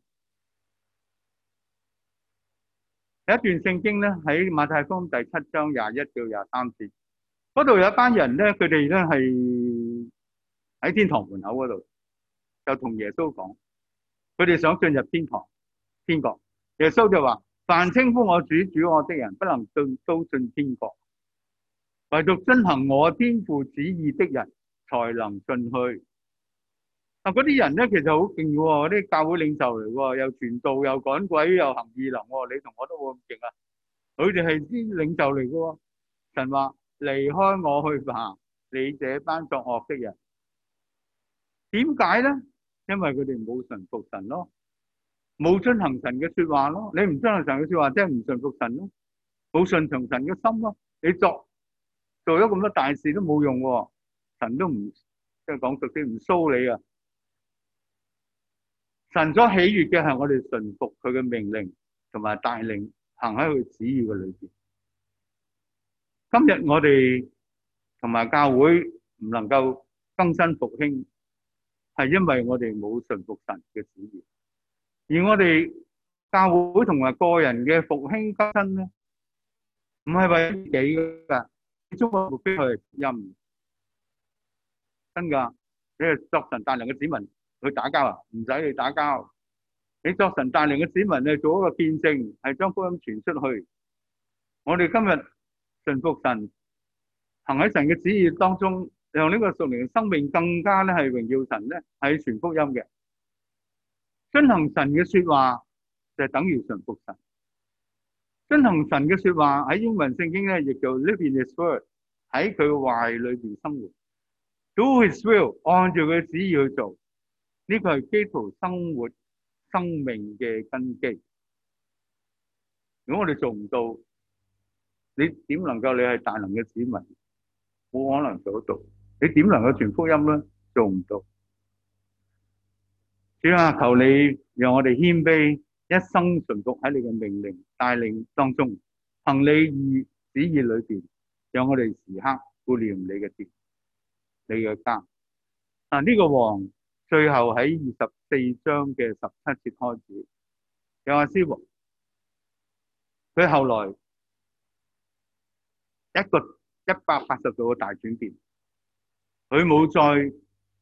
有一段聖經咧喺馬太福音第7章21到23節，嗰度有一班人咧，佢哋咧係喺天堂門口嗰度，就同耶穌講，佢哋想進入天國。耶穌就話：凡稱呼我主主我的人，不能都進天國，唯獨遵行我天父旨意的人，才能進去。嗰啲人咧其實好勁喎，嗰啲教會領袖嚟喎，又傳道又趕鬼又行異能喎，你同我都冇咁勁啊！ 佢哋係啲領袖嚟嘅喎。神話離開我去吧，你這班作惡的人。點解咧？因為佢哋冇順服神咯，冇遵行神嘅說話咯。你唔遵行神嘅說話，即係唔順服神咯，冇順從神嘅心咯。你做咗咁多大事都冇用喎，神都唔即係講俗啲唔蘇你啊。神所喜悅嘅係我哋順服佢嘅命令，同埋帶領行喺佢旨意嘅裏邊。今日我哋同埋教會唔能夠更新復興，係因為我哋冇順服神嘅旨意。而我哋教會同埋個人嘅復興更新咧，唔係為自己噶，中國目標係任真噶。你係作神帶領嘅子民去打交啊？唔使你打交，你作神帶領嘅子民咧，做一個見證，係將福音傳出去。我哋今日順服神，行喺神嘅旨意當中，讓呢個屬靈嘅生命更加咧係榮耀神咧，係傳福音嘅。遵行神嘅說話就等於順服神。遵行神嘅說話喺英文聖經咧，亦叫 live in His word， 喺佢嘅話裏邊生活。Do His will， 按照佢嘅旨意去做，呢個係基督徒生活生命嘅根基。如果我哋做唔到，你點能夠你係大能嘅子民？冇可能做得到。你點能夠傳福音咧？做唔到。主啊，求你讓我哋謙卑，一生順服喺你嘅命令帶領當中，行你旨意裏邊，讓我哋時刻顧念你嘅殿、你嘅家。呢個王最後喺24章嘅17節開始，約阿施王，佢後來一個180度嘅大轉變，佢冇再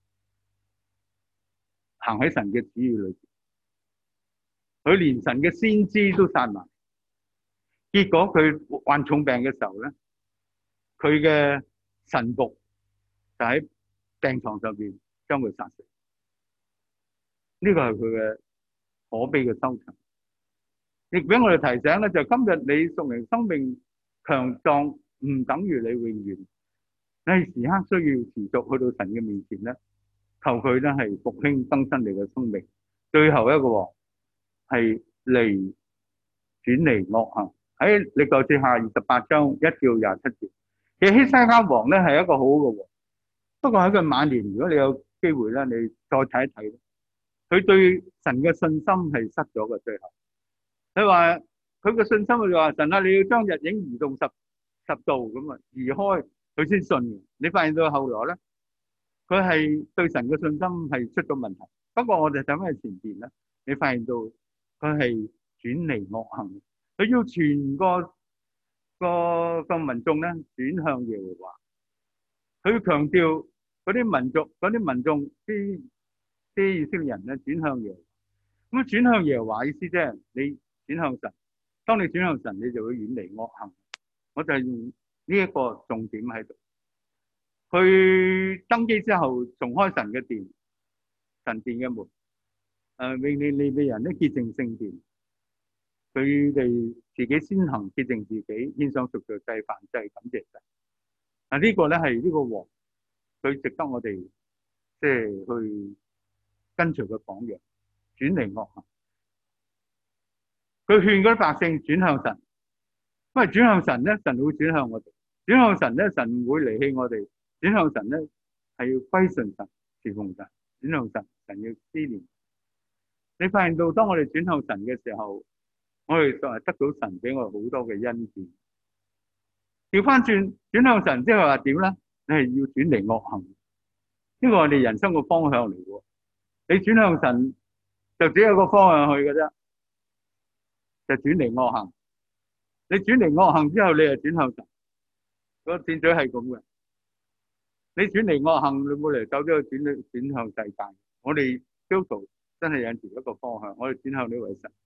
行喺神嘅旨意裏邊，佢連神嘅先知都殺埋。結果佢患重病嘅時候咧，佢嘅臣僕就喺病床上邊將佢殺死。呢個係佢嘅可悲嘅收場，亦俾我哋提醒咧，就今日你屬靈生命強壯唔等於你永遠，你係時刻需要持續去到神嘅面前咧，求佢咧係復興更新你嘅生命。最後一個王係轉離惡行，喺歷代志下28章1到27節。其實希西家王咧係一個好嘅王，不過喺佢晚年，如果你有機會咧，你再睇一睇，佢對神嘅信心係失咗嘅。最後佢話佢嘅信心就話神啊，你要將日影移動十度咁啊，移開佢先信嘅。你發現到後來咧，佢係對神嘅信心係出咗問題。不過我哋睇翻喺前邊咧，你發現到佢係轉離惡行，佢要全個民眾咧轉向耶和華。佢強調嗰啲民眾啲以色列人咧轉向耶和華。咁轉向耶和華意思即係你轉向神。當你轉向神，你就會遠離惡行。我就係用呢一個重點喺度。佢登基之後重開神嘅殿，神殿嘅門，命令利未人咧潔淨聖殿。佢哋自己先行潔淨自己，獻上贖罪祭、燔祭，感謝神。呢個咧係呢個王，佢值得我哋即係去跟隨佢榜樣，轉離惡行。佢勸嗰啲百姓轉向神，因為轉向神咧，神會轉向我哋；轉向神咧，神唔會離棄我哋；轉向神咧，係要歸順神、侍奉神；轉向神，神要思念。你發現到當我哋轉向神嘅時候，我哋就係得到神俾我哋好多嘅恩典。調翻轉轉向神之後話點咧？你係要轉離惡行，呢個係我哋人生嘅方向嚟嘅。你轉向神就只有個方向去嘅啫，就轉離惡行。你轉離惡行之後，你就轉向神。個箭嘴係咁嘅。你轉離惡行，你冇嚟走咗去轉向世界。我哋基督徒真係有時一個方向，我哋轉向呢位神。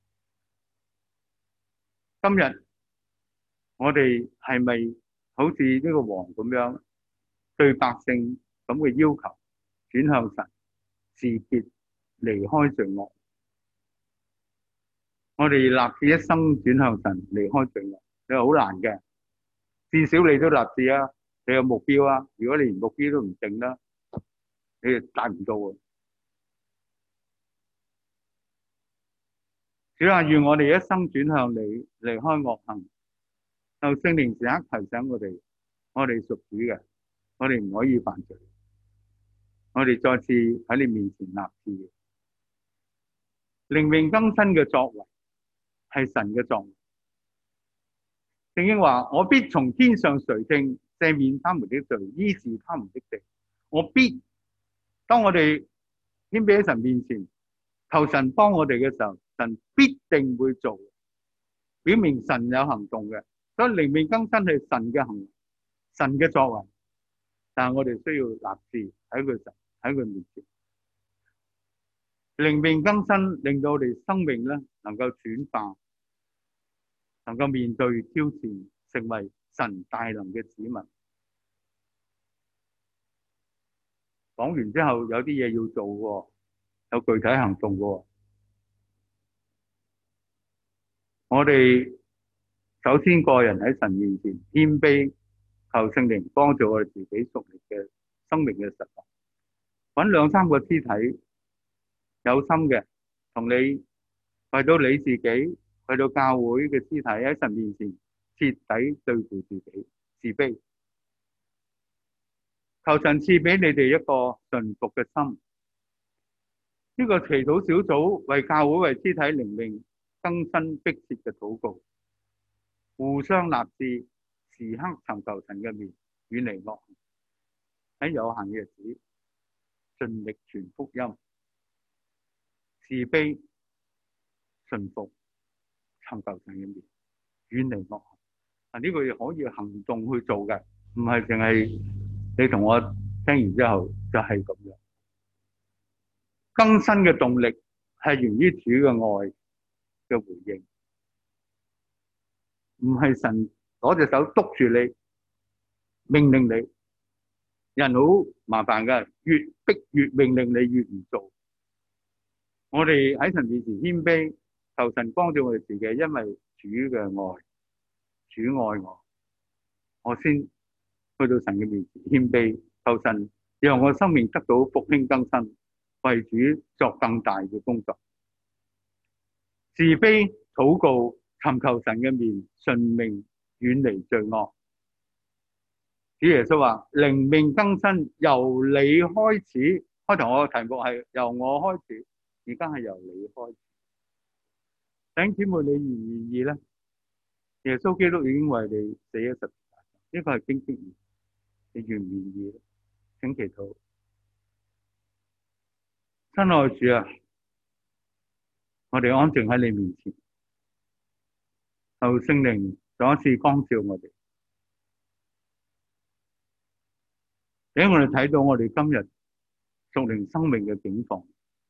今日我哋係咪好似呢個王咁樣對百姓咁嘅要求，轉向神，自潔，離開罪惡？ 我哋立志一生轉向神，離開罪惡，你話好難嘅。至少你都立志啊，你有目標啊。如果你連目標都唔定啦，你就達唔到啊。主啊，願我哋一生轉向你，離開惡行。求聖靈時刻提醒我哋屬主嘅，我哋唔可以犯罪。我哋再次喺你面前立志，靈命更新嘅作為係神嘅作為。聖經話：我必從天上垂聽，赦免他們的罪，醫治他們的地。我必當我哋謙卑喺神面前，求神幫我哋嘅時候，神必定會做，表明神有行動嘅。所以靈命更新係神嘅行為，神嘅作為。但係我哋需要立志喺佢面前，靈命更新令到我哋生命咧能夠轉化，能夠面對挑戰，成為神大能嘅子民。講完之後有啲嘢要做喎，有具體行動喎。我哋首先個人喺神面前謙卑，求聖靈幫助我哋自己屬靈嘅生命嘅實踐。揾2-3個肢體有心嘅，同你為到你自己，為到教會嘅肢體喺神面前徹底對付自己，自卑。求神賜俾你哋一個順服嘅心。呢個祈禱小組為教會為肢體靈命更新迫切嘅禱告，互相立志，時刻尋求神嘅面，遠離惡行。喺有限嘅日子，盡力傳福音，自卑順服，尋求神嘅面，遠離惡行。呢個可以行動去做嘅，唔係淨係你同我聽完之後就係咁樣。更新嘅動力係源於主嘅愛嘅回應，唔係神攞隻手督住你，命令你。人好麻煩㗎，越逼越命令你越唔做。我哋喺神面前謙卑，求神幫助我哋自己，因為主嘅愛，主愛我先去到神嘅面前謙卑，求神讓我生命得到復興更新，為主作更大嘅工作。自卑禱告，尋求神嘅面，順命遠離罪惡。主耶穌話：靈命更新由你開始。開頭我嘅題目係由我開始，而家係由你開始。弟兄姊妹，你願唔願意咧？耶穌基督已經為你死咗十字架，呢個係經經義。你願唔願意咧？請祈禱。親愛主啊，我哋安靜喺你面前，求聖靈再一次光照我哋，俾我哋睇到我哋今日屬靈生命嘅境況。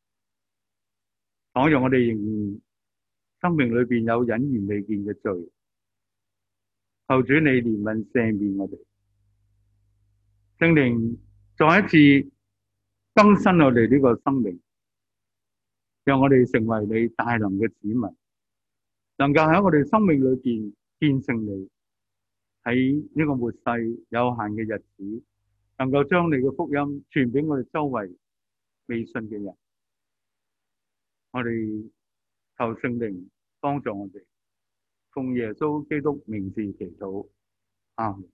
倘若我哋仍然生命裏邊有隱然未見嘅罪，求主你憐憫赦免我哋。聖靈再一次更新我哋呢個生命，讓我哋成為你大能嘅子民，能夠喺我哋生命裏邊見證你，喺呢個末世有限嘅日子，能夠將你嘅福音傳俾我哋周圍未信嘅人。我哋求聖靈幫助我哋，奉耶穌基督名字祈禱，阿門。